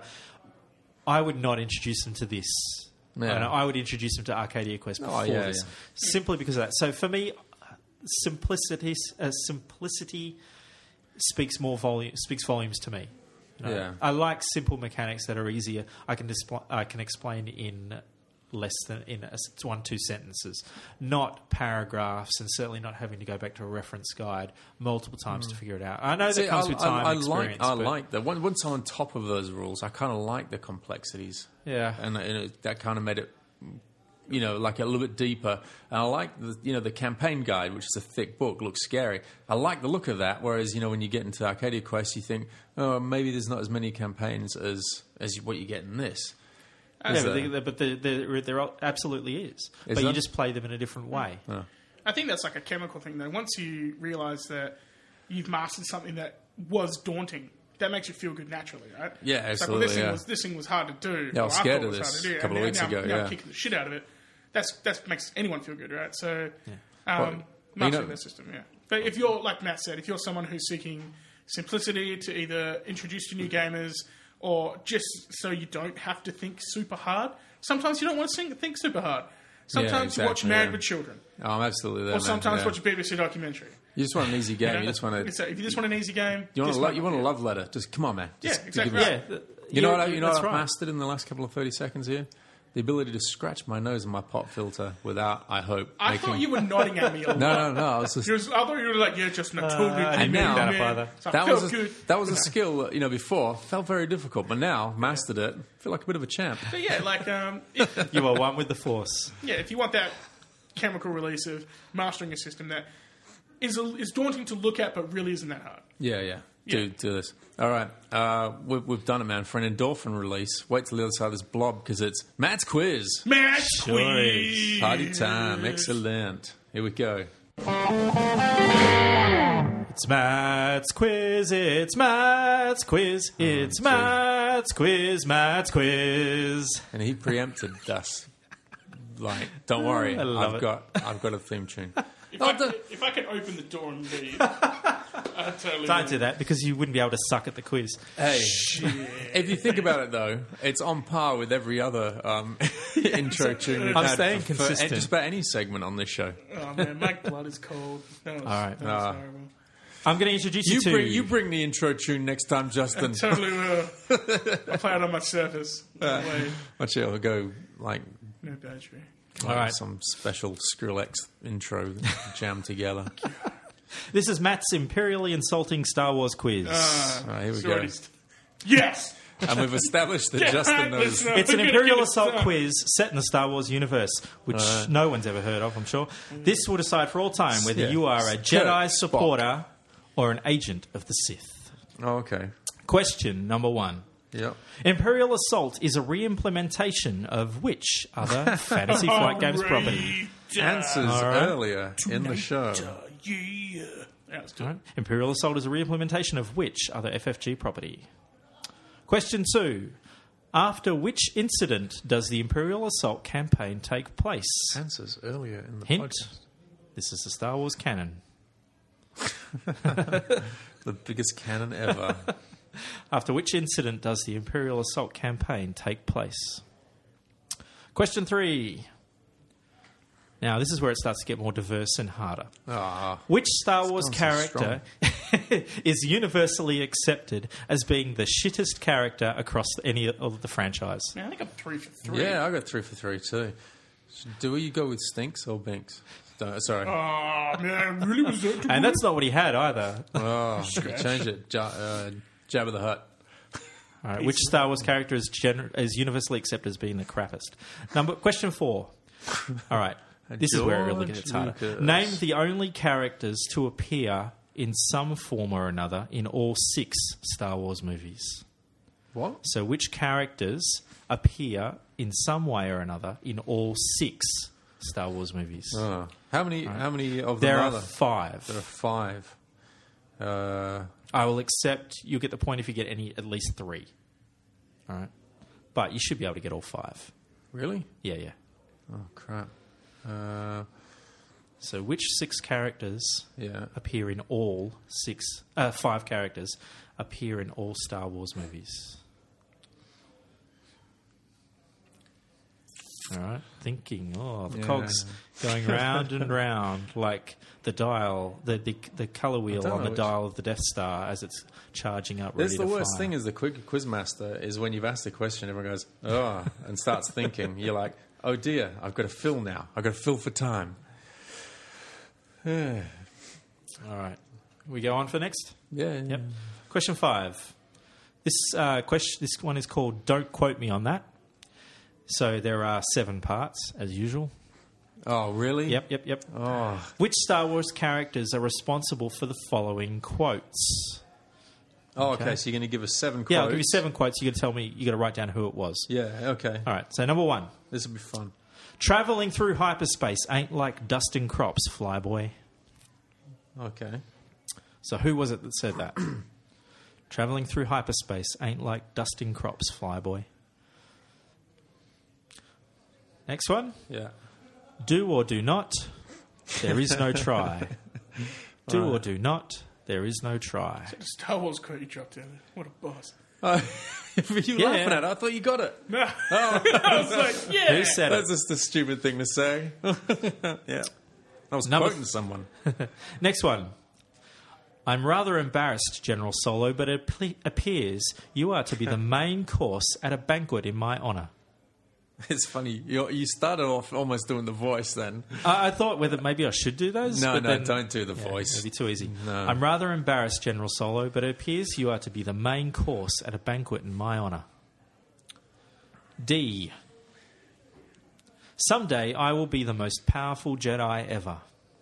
I would not introduce them to this. Yeah. You know, I would introduce them to Arcadia Quest before Oh, yeah, this, yeah. simply because of that. So for me, simplicity, uh, simplicity speaks more volume, speaks volumes to me. You know, Yeah. I like simple mechanics that are easier. I can display, I can explain in less than in a, one two sentences, not paragraphs, and certainly not having to go back to a reference guide multiple times to figure it out. I know See, that comes I, with time I, I and like experience. I but like that. When- Once I'm on top of those rules, I kind of like the complexities. Yeah. and, and it, that kind of made it, you know, like a little bit deeper. And I like the, you know, the campaign guide, which is a thick book, looks scary. I like the look of that. Whereas, you know, when you get into Arcadia Quest, you think, oh, maybe there's not as many campaigns as as what you get in this. Yeah, Is but, there? there, but there, there, there absolutely is. Is but there? you just play them in a different way. I think that's like a chemical thing, though. Once you realise that you've mastered something that was daunting, that makes you feel good naturally, right? Yeah, It's like, well, this, absolutely, thing yeah. was, this thing was hard to do. Yeah, I was or scared thought of it was this hard to do, a couple and of weeks now, ago, Now yeah. I'm kicking the shit out of it. That's that makes anyone feel good, right? So, Well, um, you mastering know- the system, yeah. But if you're, like Matt said, if you're someone who's seeking simplicity to either introduce to new gamers or just so you don't have to think super hard, sometimes you don't want to think, think super hard. Sometimes you watch exactly, Married yeah. with Children, Oh, I'm absolutely there. or sometimes man. watch a B B C documentary. You just want an easy game. You know? You just want to. So if you just want an easy game, You want this a lo- might you be want a it. love letter. Just come on, man. Just, Yeah, just give exactly. us- Yeah, You know what? I, you know that's what I've right. mastered in the last couple of thirty seconds here? The ability to scratch my nose in my pop filter without, I hope, I making. thought you were nodding at me a lot. No, no, no. I was just. You was, I thought you were like, yeah, just not totally. I didn't man, pick that up man. either. So I That felt was a, good. that was a skill that, you know, before felt very difficult, but now mastered it. Feel like a bit of a champ. But yeah, like um, if, You are one with the Force. yeah, if you want that chemical release of mastering a system that is a, is daunting to look at, but really isn't that hard. Yeah, yeah. Yeah. Do, do this. All right. Uh, we've, we've done it, man. For an endorphin release, wait till the other side of this blob because it's Matt's quiz. Match Sure quiz. Party time. Excellent. Here we go. It's Matt's quiz. It's Matt's quiz. It's see. Matt's quiz. Matt's quiz. And he preempted us. Like, don't worry. I love I've it. got I've got a theme tune. If, I, if I could open the door and leave, I'd totally Don't would. do that because you wouldn't be able to suck at the quiz. Hey, if you think about it, though, it's on par with every other um, intro tune we've I'm had staying for, consistent. For just about any segment on this show. Oh man, my blood is cold. That was, All right. that was Ah. horrible. I'm going to introduce you, You to... bring you bring the intro tune next time, Justin. Totally will. I'll play it on my Surface. No way. Watch it. I'll go like No battery. All right. some special Skrillex intro jammed together. This is Matt's imperially insulting Star Wars quiz. Uh, All right, here we it's go. already st- Yes! And we've established that Yeah, Justin knows. listen up. It's an We're gonna Imperial get it Assault done. quiz set in the Star Wars universe, which no one's ever heard of, I'm sure. This will decide for all time whether Yeah. you are a Kirk Jedi Spock. supporter or an agent of the Sith. Oh, okay. Question number one. Yep. Imperial Assault is a re-implementation of which other Fantasy Flight Games property? Answers All right. earlier in the show. Yeah. Yeah, let's do All it. right. Imperial Assault is a re-implementation of which other F F G property? Question two. After which incident does the Imperial Assault campaign take place? Answers earlier in the Hint. podcast. This is the Star Wars canon. The biggest cannon ever. After which incident does the Imperial Assault campaign take place? Question three. Now, this is where it starts to get more diverse and harder. Ah, Which Star Wars gone so character is universally accepted as being the shittest character across any of the franchise? Man, I think I'm three for three. yeah, I got three for three too. Do we go with Stinks or Binks? Don't- sorry. Oh, man, I really was that And that's not what he had either. Oh, change it. Ja- uh, Jabba the Hutt. All right, which Star Wars character is, gener- is universally accepted as being the crappest? Number question four. All right, this is where it really George gets harder. Lucas. Name the only characters to appear in some form or another in all six Star Wars movies. What? So, which characters appear in some way or another in all six Star Wars movies. Oh. How many? How many of them There are are there? five. There are five. Uh, I will accept you'll get the point if you get any at least three. All right. But you should be able to get all five. really? Yeah, yeah. Oh crap. Uh, So which six characters yeah. appear in all six uh, five characters appear in all Star Wars movies? All right, thinking. Oh, the Yeah. cogs going round and round like the dial, the the, the color wheel don't on know the which- dial of the Death Star as it's charging up. That's ready the to worst fire. thing is the quick quizmaster is when you've asked a question, everyone goes, oh, and starts thinking. You're like, oh dear, I've got to fill now. I've got to fill for time. yeah. All right, we go on for next. yeah. Yep. Question five. This uh, question, this one is called "Don't Quote Me on That." So there are seven parts, as usual. Oh, really? Yep, yep, yep. Oh, Which Star Wars characters are responsible for the following quotes? oh okay. Okay. So you're going to give us seven quotes. Yeah, I'll give you seven quotes. You got to tell me. You got to write down who it was. Yeah, okay. All right. So number one: This will be fun. traveling through hyperspace ain't like dusting crops, flyboy. Okay. So who was it that said that? Traveling through hyperspace ain't like dusting crops, flyboy. Next one: Yeah. do or do not. There is no try. Do or do not. There is no try. The Star Wars quote you dropped in. What a boss. Oh, were you Yeah. laughing at it? I thought you got it. No. I was like, yeah. Who said it? That's just a stupid thing to say. yeah. I was Number- quoting someone. Next one. I'm rather embarrassed, General Solo, but it ple- appears you are to be the main course at a banquet in my honour. It's funny. You you started off almost doing the voice then. I, I thought whether maybe I should do those. No, but no, then, don't do the yeah, voice. It'd be too easy. No. I'm rather embarrassed, General Solo, but it appears you are to be the main course at a banquet in my honour. D. Someday I will be the most powerful Jedi ever.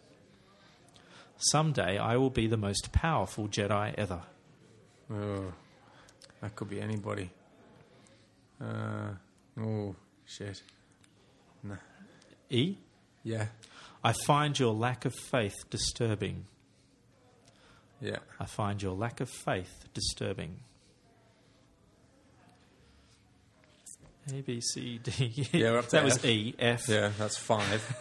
Someday I will be the most powerful Jedi ever. Oh, that could be anybody. Uh, oh, shit. No. E. Yeah, I find your lack of faith disturbing. yeah. I find your lack of faith disturbing. A, B, C, D. Yeah, we're up to that was F. E. F. Yeah, that's five.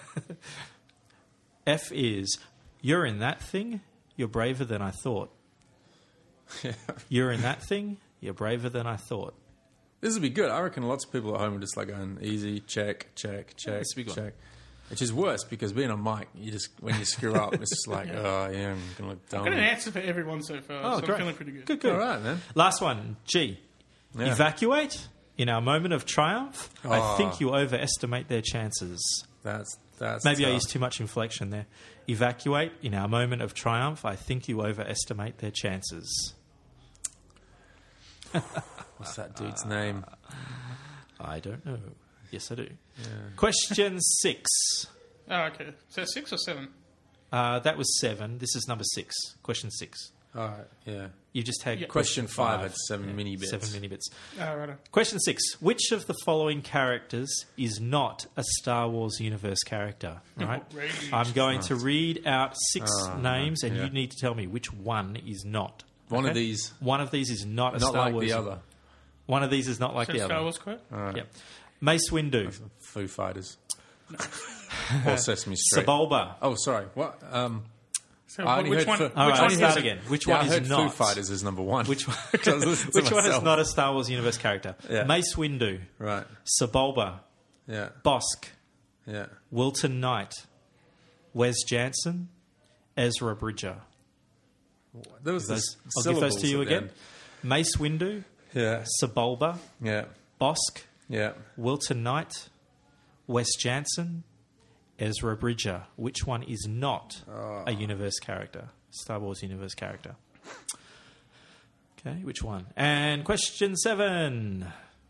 F is, you're in that thing, you're braver than I thought. yeah. You're in that thing, you're braver than I thought. This would be good. I reckon lots of people at home are just like going easy, check, check, check, this would be good. check. Which is worse because being on mic, you just when you screw up, it's just like, oh yeah, I'm gonna look dumb. I've got an answer for everyone so far, Oh, so great. I'm feeling pretty good. Good, good. All right, man. Last one, G. Yeah. Evacuate. In our moment of triumph, I Oh. think you overestimate their chances. That's that's Maybe I tough. used too much inflection there. Evacuate. In our moment of triumph, I think you overestimate their chances. What's that dude's name? I don't know. Yes, I do. Question six. Oh, okay. So six or seven? Uh, that was seven. This is number six. Question six. All right, yeah. You just had Yeah. Question five had seven mini bits. Seven mini bits. Oh, right. Question six. Which of the following characters is not a Star Wars universe character? Right. Rage. I'm going to read out six Oh, names, and yeah. you need to tell me which one is not. One of Okay? these, One of these is not a not Star like Wars. the other. One of these is not like So the Star other. Wars quote? All right. Yep. Mace Windu, Foo Fighters. or Sesame Street. Sebulba. Oh, sorry. What? Um, So I what- only which heard one? for- which All right, one let's is start it? again. Which yeah, one I is heard not? Foo Fighters is number one. Which one? Because I listened to Which one is myself. not a Star Wars universe character? Yeah. Mace Windu, Right. Sebulba, Yeah. Bosk, Yeah. Wilton Knight, Wes Jansen, Ezra Bridger. There was Those, this I'll give those syllables to you at the again. end. Mace Windu, Yeah. Sebulba, Yeah. Bosk, Yeah. Wilton Knight, Wes Jansen, Ezra Bridger. Which one is not Oh. a universe character? Star Wars universe character. Okay, which one? And question seven.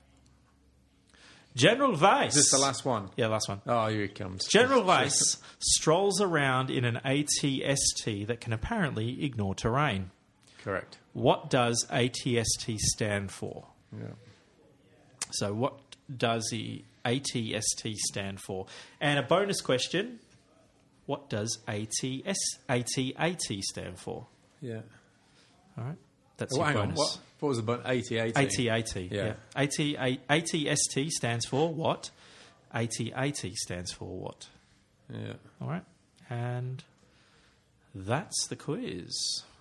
General Weiss. Is this the last one? Yeah, last one. Oh, here it comes. General Weiss strolls around in an A T S T that can apparently ignore terrain. Correct. What does A T S T stand for? Yeah. So what does he A T S T stand for? And a bonus question, what does A T S A T A T stand for? Yeah. All right. That's Oh, your hang on. bonus. What, what was the bonus? eighty eighty. A T A T. Yeah. Yeah. A T A T S T stands for what? A T A T stands for what? Yeah. All right. And that's the quiz.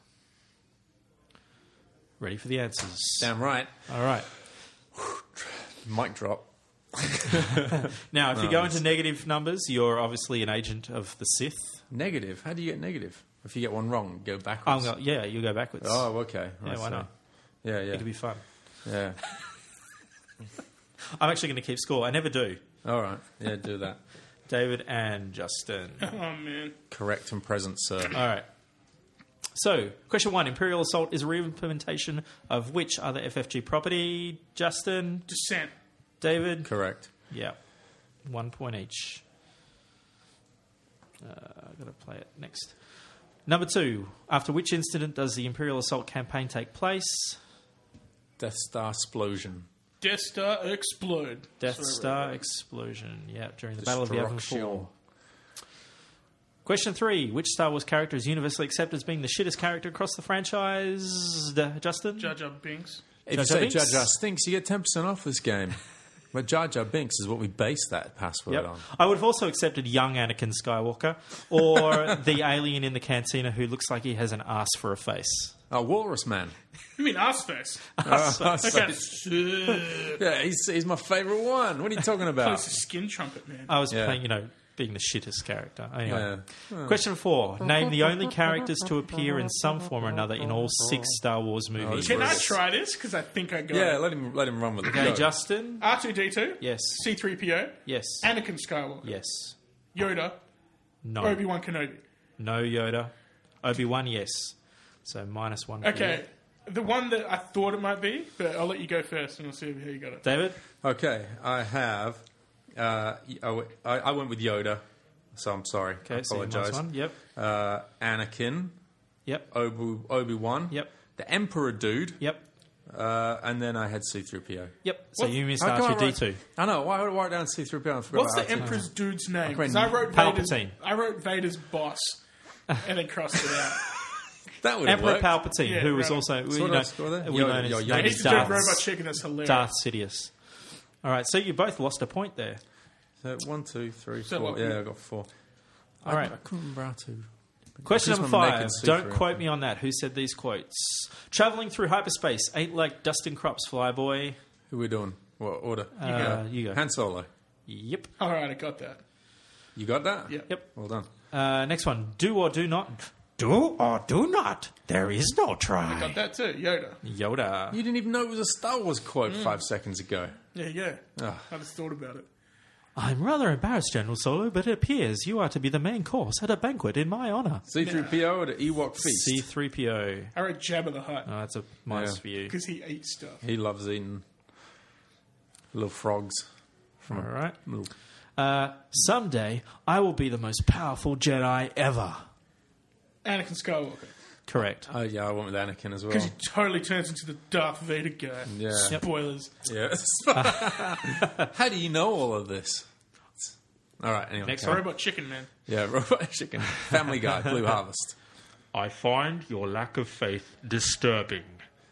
Ready for the answers. Damn right. All right. Mic drop. Now, if you go into negative numbers, you're obviously an agent of the Sith. Negative. How do you get negative? If you get one wrong, go I'm backwards. go, yeah, you go backwards. Oh, okay. yeah, I why see. not? Yeah, yeah. It could be fun. Yeah. I'm actually going to keep score. I never do. All right. Yeah, do that. David and Justin. Oh, man. Correct and present, sir. All right. So, question one. Imperial Assault is a re-implementation of which other F F G property? Justin? Descent. David? Correct. Yeah. One point each. Uh, I've got to play it next. Number two. After which incident does the Imperial Assault campaign take place? Death Star explosion. Death Star explode. Death Sorry, Star right. explosion. Yeah, during the Battle of Yavin Destruction. four. Question three. Which Star Wars character is universally accepted as being the shittest character across the franchise? Uh, Justin? Jar Jar Binks. If Jar you Jar say Binks? Jar Jar stinks, you get ten percent off this game. But Jar Jar Binks is what we base that password Yep. on. I would have also accepted young Anakin Skywalker or the alien in the cantina who looks like he has an ass for a face. Oh, Walrus Man. You mean ass face? Oh, Okay. yeah, he's, he's my favourite one. What are you talking about? Close to skin trumpet, man. I was Yeah. playing, you know, being the shittest character. Anyway. Yeah. Question four. Name the only characters to appear in some form or another in all six Star Wars movies. Can I Brilliant. try this? Because I think I got Yeah, it. let him let him run with it. Okay, Go. Justin? R two D two. Yes. C three P O. Yes. Anakin Skywalker. Yes. Yoda. No. Obi-Wan Kenobi. No Yoda. Obi-Wan, yes. So minus one. for Okay. you. The one that I thought it might be, but I'll let you go first and we'll see how you got it. David? Okay, I have. Uh, I, I went with Yoda, so I'm sorry. I Okay, so you minus apologise. one. Yep. Uh, Anakin, Yep. Obi Obi Wan, Yep. the Emperor dude, Yep. uh, and then I had C three P O. Yep. So What? you missed How come R I two D write- two. I know. Why would I write down C three P O? I forgot What's about the R two. Emperor's dude's name? reckon Because I wrote Vader's, Palpatine. I wrote Vader's boss and then crossed it out. That would have Emperor worked. Palpatine, Yeah, who was right. also So we what know, else go there? we Yoda- know his Yoda- name Yoda. He's is the Darth, Robot Chicken. That's hilarious. Darth Sidious. All right, so you both lost a point there. So one, two, three, So four. what, Yeah, we- I got four. All I, right. I couldn't remember how to. Question Just number remember five. naked see Don't through. quote me on that. Who said these quotes? Traveling through hyperspace ain't like Dustin Crops, Flyboy. Who are we doing? What order? Uh, you go. Han Solo. Yep. All right, I got that. You got that? Yeah. Yep. Well done. Uh, next one. Do or do not. Do or do not. There is no try. Got that too. Yoda. Yoda. You didn't even know it was a Star Wars quote Mm. five seconds ago. There you go. Ah. I just thought about it. I'm rather embarrassed, General Solo, but it appears you are to be the main course at a banquet in my honor. C three P O at an Ewok feast. C three P O. I wrote Jabba the Hutt Oh, that's a minus Yeah. for you. because he eats stuff. He loves eating little frogs. All right. Little... Uh, someday I will be the most powerful Jedi ever. Anakin Skywalker. Correct. Oh, yeah, I went with Anakin as well. Because he totally turns into the Darth Vader guy. Yeah. Yep. Spoilers. Yeah. How do you know all of this? All right, anyway. Next carry one. on. Robot Chicken, man. Yeah, Robot Chicken. Family Guy, Blue Harvest. I find your lack of faith disturbing.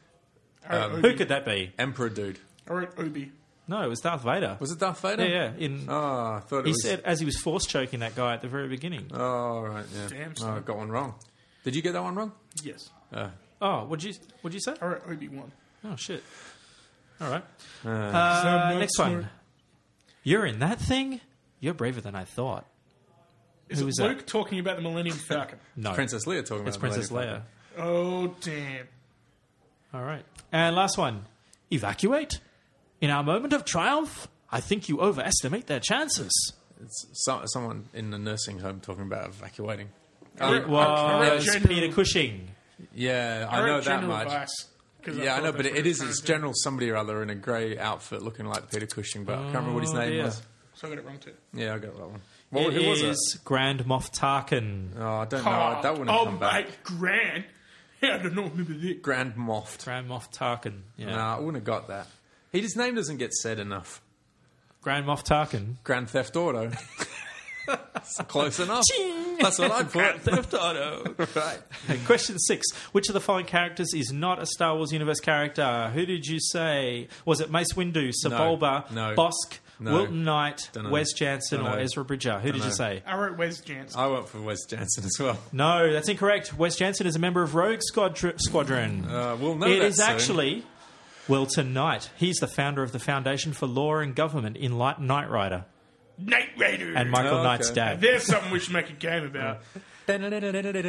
I wrote, Who Obi. could that be? Emperor dude. I wrote Obi. No, it was Darth Vader. Was it Darth Vader? Yeah, yeah. In, Oh, I thought it he was... said as he was force choking that guy at the very beginning. Oh, right, yeah. Damn, oh, son. I got one wrong. Did you get that one wrong? Yes. Uh, Oh, what'd you what'd you say? I wrote Obi-Wan. Oh shit. All right. uh, Uh, not next smart. one. You're in that thing? You're braver than I thought. Is Who it was that? Luke talking about the Millennium Falcon? No. Princess Leia talking about It's Princess Millennium Leia. Oh, damn. All right. And last one. Evacuate? In our moment of triumph, I think you overestimate their chances. Falcon. It's so, someone in the nursing home talking about evacuating. I wrote- It was General- Peter Cushing. Yeah, I I know wrote that General much. Vice, 'cause Yeah, I thought know, that's but it, what it he is was it's trying to do. General somebody or other in a grey outfit looking like Peter Cushing, but I can't remember what his Oh, name dear. was. So I got it wrong too. Yeah, I got that one. What, It who was it? is Grand Moff Tarkin. Oh, I don't know. That wouldn't have oh, come back. mate, Grand. Yeah, I don't know. Remember that. Grand Moff. Grand Moff Tarkin. Yeah. No, I wouldn't have got that. He, his name doesn't get said enough. Grand Moff Tarkin. Grand Theft Auto. That's close enough. That's what I'd Grand put. Theft Auto. Right. Okay, question six. Which of the following characters is not a Star Wars universe character? Who did you say? Was it Mace Windu, Sebulba, No. Bosk, No. Wilton Knight, Dunno. Wes Jansen, Dunno. or Ezra Bridger? Who did you Dunno. say? I wrote Wes Jansen. I went for Wes Jansen as well. No, that's incorrect. Wes Jansen is a member of Rogue Squadr- Squadron. Uh, we'll know It that is soon. actually Wilton Knight. He's the founder of the Foundation for Law and Government in Light Knight Rider Knight Raider. and Michael Oh, okay. Knight's dad. There's something we should make a game about. You're all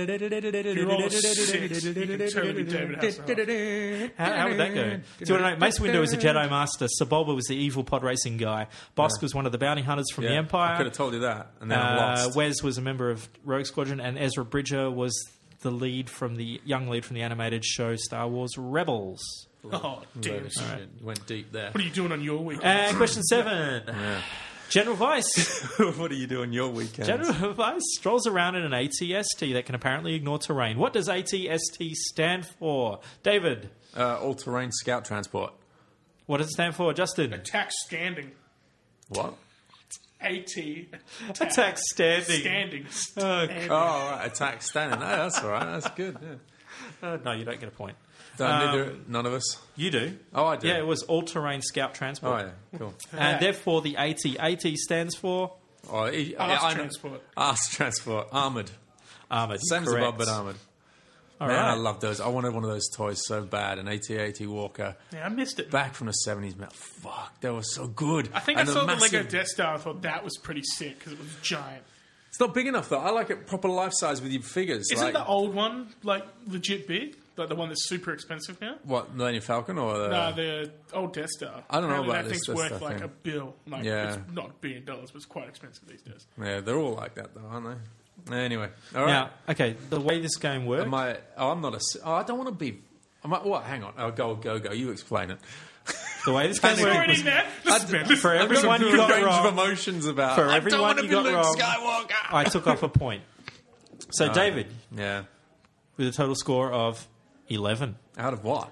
six. You can totally be David Hasselhoff. How, how would that go? Do you want to know? Mace Windu was a Jedi Master. Sebulba was the evil pod racing guy. Bosk was one of the bounty hunters from Yeah, the I Empire. could have told you that, and then I Uh, lost. Wes was a member of Rogue Squadron, and Ezra Bridger was the lead from the young lead from the animated show Star Wars Rebels. Oh, damn. Shit, went deep there. What are you doing on your weekend? And question seven. General Vice. What are you doing your weekend? General Vice strolls around in an A T S T that can apparently ignore terrain. What does A T S T stand for? David. Uh, all-terrain scout transport. What does it stand for? Justin. Attack standing. What? AT. Attack standing. Standing. Oh, Oh, right, attack standing. No, that's all right. That's good. Yeah. uh, no, you don't get a point. Don't Um, need to, none of us. You do. Oh, I do. Yeah, it was all-terrain scout Oh, transport. yeah, cool. And therefore the AT. AT stands for Oh, he, Arts I know- transport. Arts transport. Armoured. armoured. Same as Correct. above, but armoured. All Man, right. I love those. I wanted one of those toys so bad. An AT AT Walker. Yeah, I missed it. Back from the seventies, man. Fuck, they were so good. I think And I saw the massive- Lego Death Star. I thought that was pretty sick because it was giant. It's not big enough, though. I like it proper life size with your figures. Isn't like, the old one like legit big? Like the one that's super expensive now? What, Millennium Falcon or the... No, the old Death Star. I don't know Apparently about that this thing's Death worth Star like thing. a bill. Like, Yeah. it's not a billion dollars, but it's quite expensive these days. Yeah, they're all like that, though, aren't they? Anyway, all right. Now, okay, the way this game works. Am I, oh, I'm not a... s- Oh, I don't want to be... Am I, what? Hang on. Oh, go, go, go. You explain it. The way this game Panic. You're works. already was- in there. Listen, man, listen. For I've got a everyone you good got range wrong, of emotions about... For I don't everyone want to you be got Luke wrong. Skywalker. I took off a point. So, David, Yeah. with a total score of eleven. Out of what?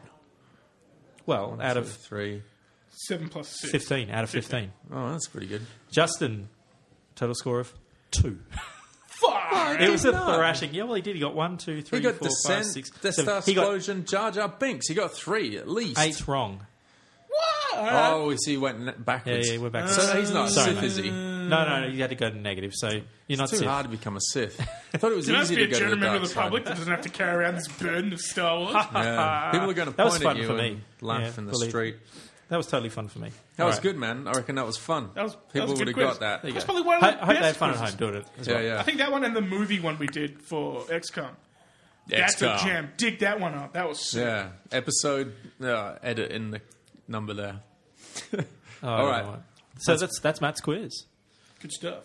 Well, out Two, of three. Seven plus six. fifteen. Out of fifteen. Oh, that's pretty good. Justin, total score of two. Fuck! It was a not. thrashing. Yeah, well, he did. He got one, two, three, He got four, Descent, five, six, Death seven. Star He got Explosion, Jar Jar Binks. He got three at least. eight wrong. What? Oh, we see he went ne- backwards. Yeah, yeah, we're back. So he's not a Sorry, Sith, mate. is he? No, no, no, you had to go to negative. So you're not It's too Sith. hard to become a Sith. I thought it was You must easy be to a go to general the member dark of the side. public that doesn't have to carry around this burden of Star Wars. Yeah. People are going to That was point fun at you for me. and laugh Yeah, in the believe- street. That was totally fun for me. That All was right. good, man. I reckon that was fun. That was- that People was a would good have got quiz. that. There you That's go. probably one of I, the I hope they best had fun at quizzes. home doing it as Yeah, well. yeah. I think that one and the movie one we did for X COM. That's a X COM. jam. Dig that one up. That was sick. Yeah. Episode uh, edit in the number there. Oh, All right. So that's that's Matt's quiz. Good stuff.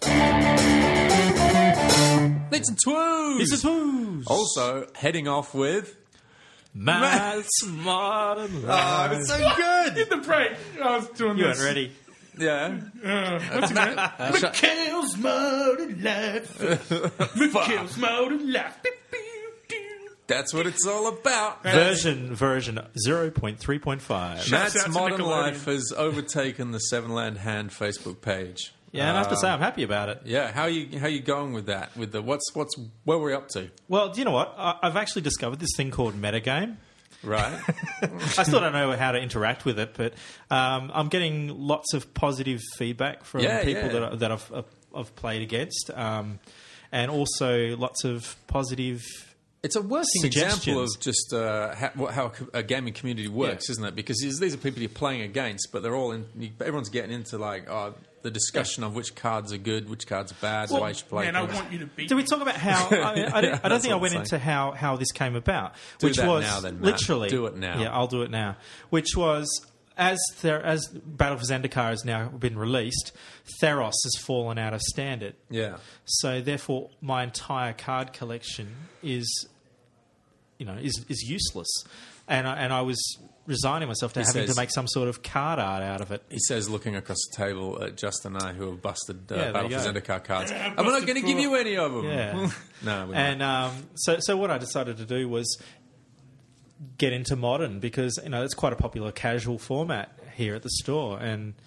It's a twos. This is who's Also, heading off with... Matt's Modern Life. Oh, it's so good. In the break, I was doing You this. weren't ready. Yeah. What's his name? Mikhail's Modern Life. Mikhail's Modern Life. Beep, beep, doo. That's what it's all about. Version version zero point three point five. Shouts Matt's out to Modern Nickelodeon. Life has overtaken the Seven Land Hand Facebook page. Yeah, and I have to say Um, I'm happy about it. Yeah, how you how you going with that? With the what's what's where we're up to, Well, do you know what? I, I've actually discovered this thing called metagame. right? I still don't know how to interact with it, but um, I'm getting lots of positive feedback from Yeah, people yeah. that I, that I've, I've played against, um, and also lots of positive. It's a working Suggestions. example of just uh, how, what- how a gaming community works, isn't it? Because these these are people you're playing against, but they're all in. You, everyone's getting into like oh, the discussion of which cards are good, which cards are bad, why you should play Man, I things. want you to beat Did we me. talk about how? I, mean, I, don't, I don't That's think I what went I'm into how, how this came about. Do which that was now then, Matt. literally Do it now. Yeah, I'll do it now. Which was as there as Battle for Zendikar has now been released, Theros has fallen out of standard. Yeah, So therefore, my entire card collection is, you know, is is useless, and I, and I was resigning myself to He having says- to make some sort of card art out of it. he says, looking across the table at Justin and I, who have busted uh, Yeah, there Battle you for go. Zendikar cards. Yeah, and we're not busted going to give four. you any of them. Yeah. no, we're not. And um, so, so what I decided to do was get into modern because you know it's quite a popular casual format here at the store, and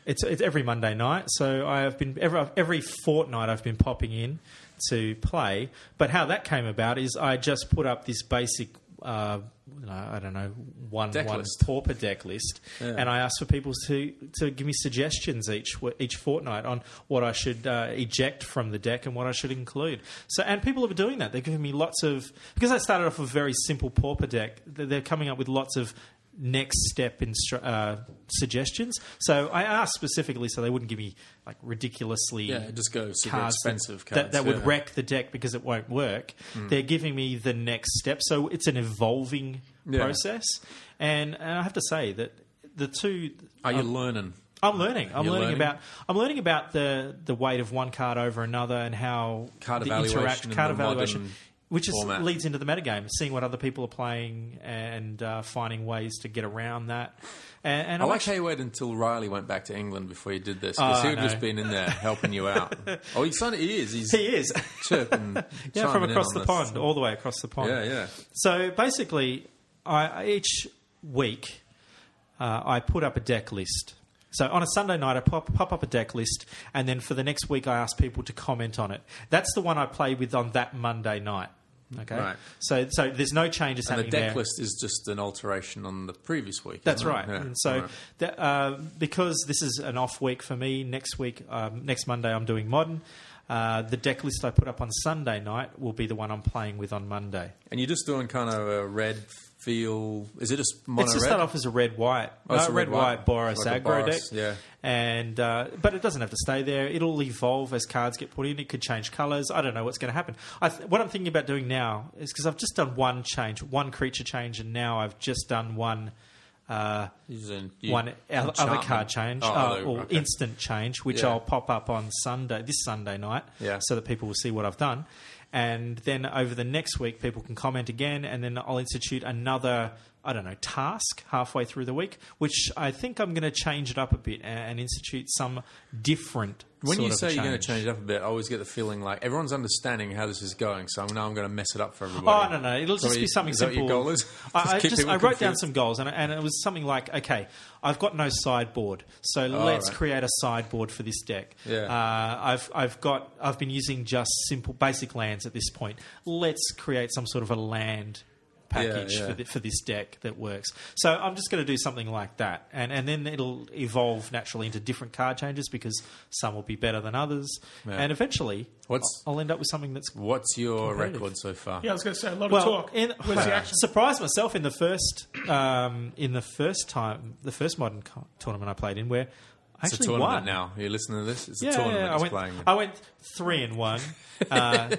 It's it's every Monday night, so I have been every every fortnight I've been popping in to play. But how that came about is I just put up this basic, uh, you know, I don't know, one Deck one list. pauper deck list, Yeah. and I asked for people to to give me suggestions each each fortnight on what I should uh, eject from the deck and what I should include. So, and people are doing that. They're giving me lots of, because I started off with a very simple pauper deck. They're coming up with lots of next step instru- uh, suggestions. So I asked specifically so they wouldn't give me like ridiculously Yeah, just go super cards expensive that, cards. that would yeah. wreck the deck because it won't work. They're giving me the next step. So it's an evolving Yeah. process. And, and I have to say that the two... Are you um, learning? I'm learning. I'm You're learning, learning? about. I'm learning about the, the weight of one card over another and how Card the evaluation interact in card the evaluation, modern which is, format. leads into the metagame, seeing what other people are playing and uh, finding ways to get around that. And, and I I'm like actually- how you waited until Riley went back to England before you did this, because Oh, he I would have know. just been in there helping you out. Oh, he's son, he is. He's he is. chirping, Yeah, from chiming in across on the this. pond, all the way across the pond. Yeah, yeah. So basically, I, each week uh, I put up a deck list. So on a Sunday night, I pop, pop up a deck list, and then for the next week, I ask people to comment on it. That's the one I play with on that Monday night. Okay, Right. So so there's no changes And the happening deck there. list is just an alteration on the previous week. That's isn't it? right. Yeah. And so, Right. that, uh, because this is an off week for me, next week, um, next Monday, I'm doing modern. Uh, the deck list I put up on Sunday night will be the one I'm playing with on Monday. And you're just doing kind of a red feel. Is it just mono It's just red? start off as a red white, Oh, it's uh, a red red-white. white Boros Like a aggro Boros, deck. yeah. And uh, but it doesn't have to stay there. It'll evolve as cards get put in. It could change colours. I don't know what's going to happen. I th- what I'm thinking about doing now is because I've just done one change, one creature change, and now I've just done one. Uh, Using you- one other, other enchantment. card change Oh, uh, other- or okay. instant change, which Yeah. I'll pop up on Sunday, this Sunday night, Yeah. so that people will see what I've done. And then over the next week, people can comment again, and then I'll institute another, I don't know, task halfway through the week, which I think I'm going to change it up a bit and, and institute some different. When sort you of say you're going change. to change it up a bit, I always get the feeling like everyone's understanding how this is going, so now I'm going to mess it up for Oh everybody. no no! It'll So just be is- something is that what simple. your goal is? I, I keep just people I wrote down confused? some goals, and, and it was something like, okay, I've got no sideboard, so let's right. create a sideboard for this deck. Yeah. Uh, I've I've got I've been using just simple basic lands at this point. Let's create some sort of a land package Yeah, yeah. for the, for this deck that works. So I'm just going to do something like that, and and then it'll evolve naturally into different card changes because some will be better than others, Yeah. and eventually What's- I'll end up with something that's What's your Competitive. record so far? Yeah, I was going to say a lot of well, talk. in, Where's the action? surprised myself in the first um, in the first time the first modern co- tournament I played in where I It's a actually tournament won. now. Are you listening to this? It's a Yeah, tournament yeah, I it's went. playing. I went three and one. Uh,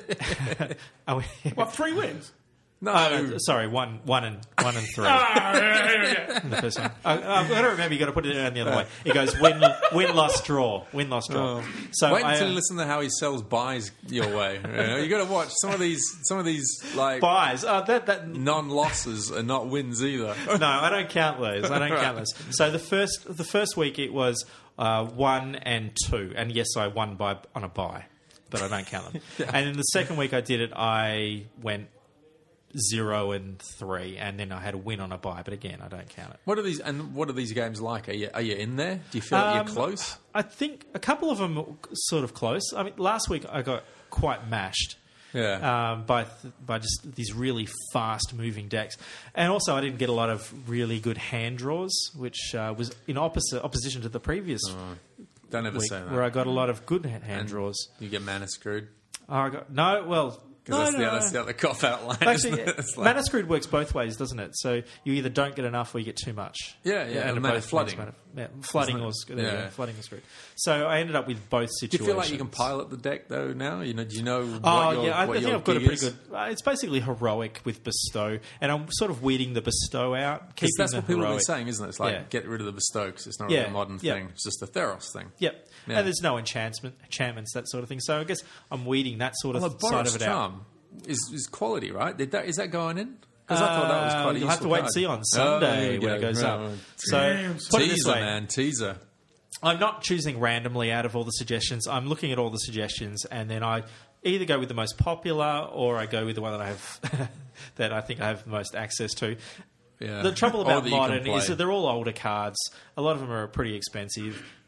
I went, Well, three wins. no, uh, sorry, one, one and one and three. Ah, yeah, yeah, yeah. in the first one. I, I've got to remember. You got to put it down the other way. It goes win, win, loss, draw, win, loss, draw. So Oh. Wait I, until uh, you listen to how he sells buys your way. You, know? You got to watch some of these. Some of these like buys. Uh, that that non-losses are not wins either. no, I don't count those. I don't count those. So the first the first week it was uh, one and two, and yes, I won by on a bye, but I don't count them. And then the second week I did it, I went zero and three, and then I had a win on a bye, but again, I don't count it. What are these? And what are these games like? Are you are you in there? Do you feel like Um, you're close? I think a couple of them are sort of close. I mean, last week I got quite mashed. Yeah. Um, by th- by just these really fast moving decks, and also I didn't get a lot of really good hand draws, which uh, was in opposite opposition to the previous Don't ever week, say that. where I got a lot of good hand And draws. You get mana screwed. Oh, I got no, well, Because no, that's, no, the, no. that's the other cop out line. Actually, isn't it? It's like- mana screwed works both ways, doesn't it? So you either don't get enough or you get too much. Yeah, yeah, and it mana both flooding. means mana- yeah, flooding Isn't it? or sc- there you go, Yeah. flooding or screwed. So I ended up with both Do situations. you feel like you can pilot the deck though now? You know, do you know what Oh your, yeah, I, I what think your I've got a gig pretty is? good. Uh, it's basically heroic with bestow, and I'm sort of weeding the bestow out. Because Keeping that's the what people have heroic. been saying, isn't it? It's like Yeah. get rid of the bestow because it's not Yeah, really a modern yeah. thing. It's just a Theros thing. Yep, Yeah. and there's no enchantment, enchantments, that sort of thing. So I guess I'm weeding that sort of Well, the side Boros of it out. charm is, is quality, right? Did that, is that going in? Because I thought that was Uh, quite a you'll have to useful wait and card. see on Oh, Sunday there you when go. it goes Right, up. right. So Damn, put it this Teaser, way, man, teaser. I'm not choosing randomly out of all the suggestions. I'm looking at all the suggestions, and then I either go with the most popular or I go with the one that I have that I think I have the most access to. Yeah. The trouble Or about that you can modern is play. that they're all older cards. A lot of them are pretty expensive.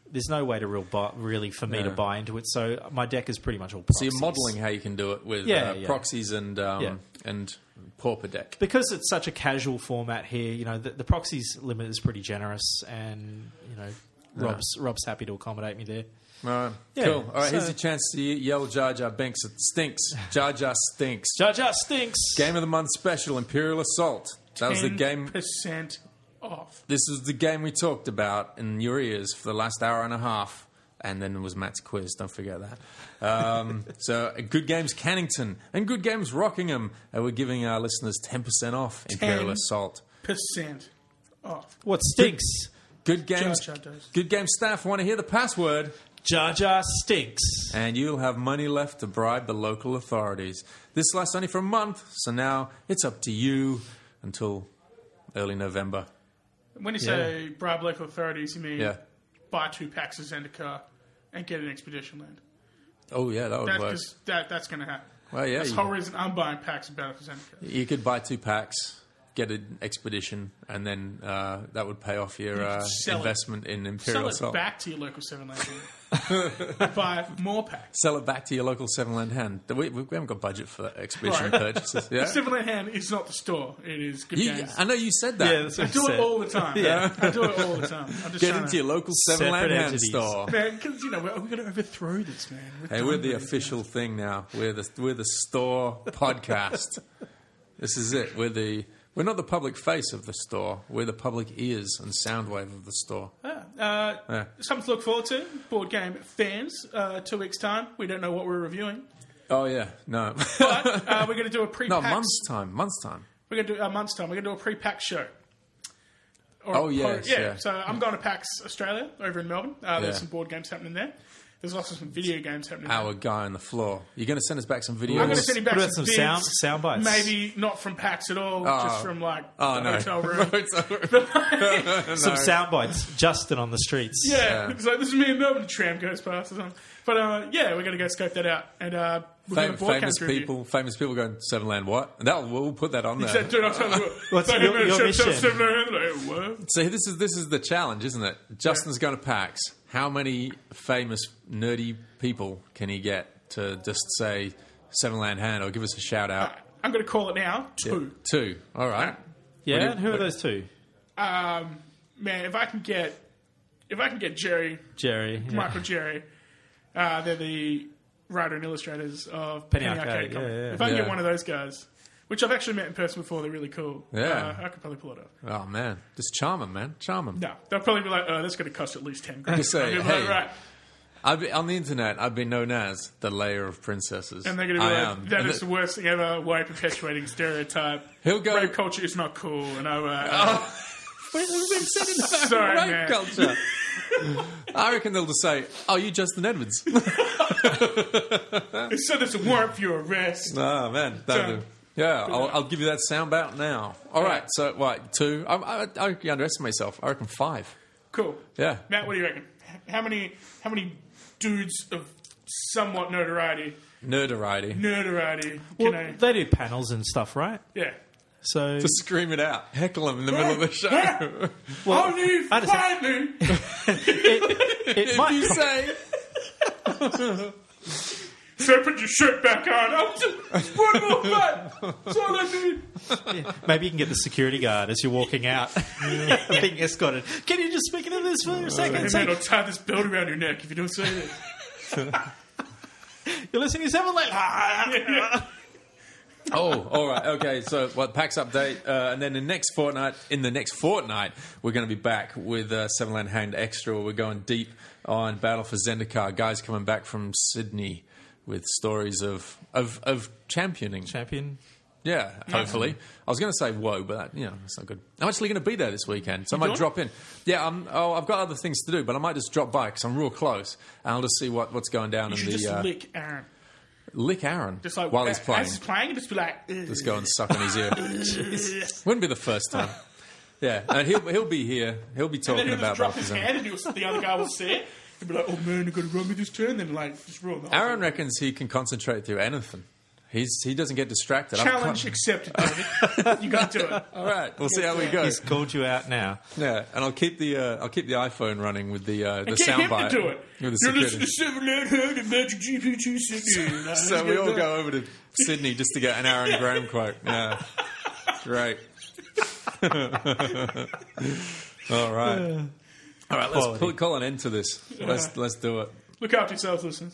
there's no way to real buy, really for me Yeah. to buy into it. So my deck is pretty much all So proxies. you're modelling how you can do it with Yeah, uh, yeah. proxies and um, Yeah. and Pauper deck. Because it's such a casual format here. You know, the, the proxies limit is pretty generous, and you know, Rob's Rob's happy to accommodate me there. All right, Yeah, cool. All right, here's so- your chance to yell Jar Jar Binks. It stinks. Jar Jar stinks. Jar Jar stinks. Game of the month special, Imperial Assault. That was the game. percent off. This was the game we talked about in your ears for the last hour and a half. And then it was Matt's quiz, don't forget that. Um, so, uh, Good Games Cannington and Good Games Rockingham. Uh, we're giving our listeners ten percent off Imperial ten Assault. Percent off. What stinks? Good Games, Jar Jar does. Good Games staff want to hear the password, Jar Jar stinks. and you'll have money left to bribe the local authorities. This lasts only for a month, so now it's up to you until early November. When you say bribe local authorities, you mean Yeah. buy two packs of Zendikar and get an Expedition Land. Oh, yeah, that would That's work. because that, that's going to happen. Well, yeah, That's you- the whole reason I'm buying packs of Battle for Zendikar. You could buy two packs, get an expedition, and then uh, that would pay off your uh, sell it. investment in Imperial Sell it Assault. back to your local seven land. Buy more packs. Sell it back to your local Seven Land hand. We, we haven't got budget for expedition Right. purchases. Yeah? The seven land hand is not the store. It is good You- games. I know you said that. Yeah, that's I what do I it said. all the time. Yeah. I do it all the time. I'm just Get trying into to, your local Seven Land Separate hand entities. store. man, because you know we're, we're going to overthrow this, man. Hey, we're the done with it. official thing now. We're the we're the store podcast. This is it. We're the we're not the public face of the store. We're the public ears and sound wave of the store. Yeah. Uh, Yeah. Something to look forward to. Board game fans. Uh, two weeks time. We don't know what we're reviewing, Oh yeah, no, but uh, we're going to do a pre-pack. no months time, months time. We're going to do a month's time. We're going to do a pre-pack show. Or- Oh, yes, yeah. yeah. So I'm going to PAX Australia over in Melbourne. Uh, there's Yeah. some board games happening there. There's also some video games happening Our there. guy on the floor. You're going to send us back some videos. I'm going to send you back What about some, some sound- vids, sound bites? Maybe not from PAX at all, just from like Oh the no! hotel room. Some sound bites. Justin on the streets. Yeah, Yeah. it's like this is me in Melbourne. The tram goes past or something. But uh, yeah, we're going to go scope that out and uh, we're Fam- going to board famous country people, famous people going Seven Land. What? That we'll put that on there. Said, dude, I'll tell you what. What's They your- have your no shut- mission? shut- shut- like, what? See, this is this is the challenge, isn't it? Justin's going to PAX. How many famous nerdy people can he get to just say Seven Land Hand or give us a shout out? I'm going to call it now. Two. Two. All right. Yeah, What do you- and who are what- those two? Um, man, if I can get, if I can get Jerry, Jerry. yeah. Michael Jerry, uh, they're the writer and illustrators of Penny Penny, Arcade, Arcade. Comic. yeah, yeah. If I can Yeah. get one of those guys, which I've actually met in person before, they're really cool. Yeah. uh, I could probably pull it off. Oh man, just charm him, man. Charm him. No, they'll probably be like, "Oh, that's going to cost at least ten grand." Just say, I'll be "Hey." like, right, I've been, on the internet, I've been known as the Layer of Princesses. and they're going to be I like, am. "That And is the- the worst thing ever. Way perpetuating stereotype. He'll go. Rape culture is not cool." And I, uh, Wait, we've been said in Sorry, rape man. culture. I reckon they'll just say, "Oh, you Justin Edwards." so there's a warrant for your arrest. Oh man, that'll do. Yeah, I'll, I'll give you that sound out now. All right, so what? Two? I, I, I underestimate myself. I reckon five. Cool. Yeah. Matt, what do you reckon? How many how many dudes of somewhat notoriety, Nerdariety. notoriety Well, can I? they do panels and stuff, right? Yeah. So To scream it out, heckle them in the middle of the show. Well, Only I understand. quietly. it if might. you say, So put your shirt back on. I'm just one more fight. That's all I need. Maybe you can get the security guard as you're walking out, being escorted. Can you just speak into this for a second? Hey, Say, man, I'll tie this belt around your neck if you don't say this. you're listening to Seven Land. "Oh, all right, okay." So, what PAX update, uh, and then the next fortnight. In the next fortnight, we're going to be back with uh, Seven Land Hand Extra, where we're going deep on Battle for Zendikar. Guys coming back from Sydney with stories of of, of championing. Champion. Yeah, hopefully. I was going to say whoa, but that, you know, that's not good. I'm actually going to be there this weekend, so I might doing? drop in. Yeah, I'm, oh, I've got other things to do, but I might just drop by because I'm real close, and I'll just see what, what's going down You in should the just uh, lick Aaron. lick Aaron Just like while he's as playing. he's playing, just be like, "Ugh." Just go and suck on his ear. Wouldn't be the first time. Yeah, and he'll he'll be here. He'll be And talking then he'll about just drop his Balthazar. hand, and he'll, the other guy will see it. He'll be like, "Oh man, you got to run me this turn." Then like just roll the whole Aaron thing. reckons he can concentrate through anything. He's he doesn't get distracted. I've Challenge come- accepted, David. You got to do it. All right, we'll see how we go. He's called you out now. Yeah, and I'll keep the uh, I'll keep the iPhone running with the uh, the Get him soundbite. to do it. With the You're security. listening to Seven Land Herd and Magic G P two Sydney. So we all go over to Sydney just to get an Aaron Graham quote. Yeah, great. all right, all right. Let's Quality. call, call an end to this. Let's let's do it. Look after yourselves, listeners.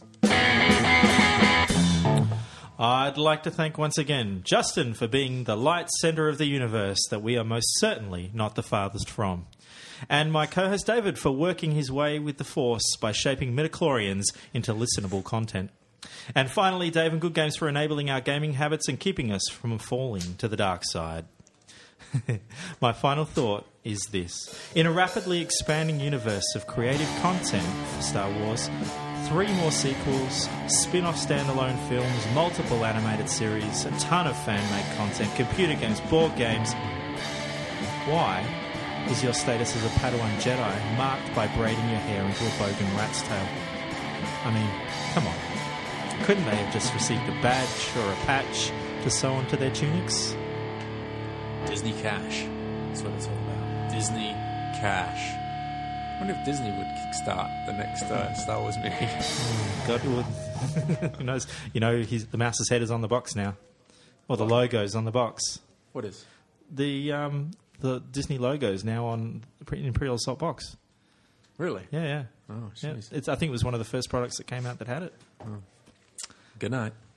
I'd like to thank once again Justin for being the light centre of the universe that we are most certainly not the farthest from. And my co-host David for working his way with the Force by shaping midichlorians into listenable content. And finally, Dave and Good Games for enabling our gaming habits and keeping us from falling to the dark side. My final thought is this. In a rapidly expanding universe of creative content for Star Wars, three more sequels, spin-off standalone films, multiple animated series, a ton of fan-made content, computer games, board games. Why is your status as a Padawan Jedi marked by braiding your hair into a bogan rat's tail? I mean, come on. Couldn't they have just received a badge or a patch to sew onto their tunics? Disney Cash. That's what it's all about. Disney Cash. I wonder if Disney would kickstart the next uh, Star Wars movie. God would. Who knows? You know, he's, the mouse's head is on the box now. Or the logo's on the box. What is? The um, the Disney logo's now on the Imperial Assault box. Really? Yeah, yeah. Oh, yeah. jeez. It's, I think it was one of the first products that came out that had it. Good night.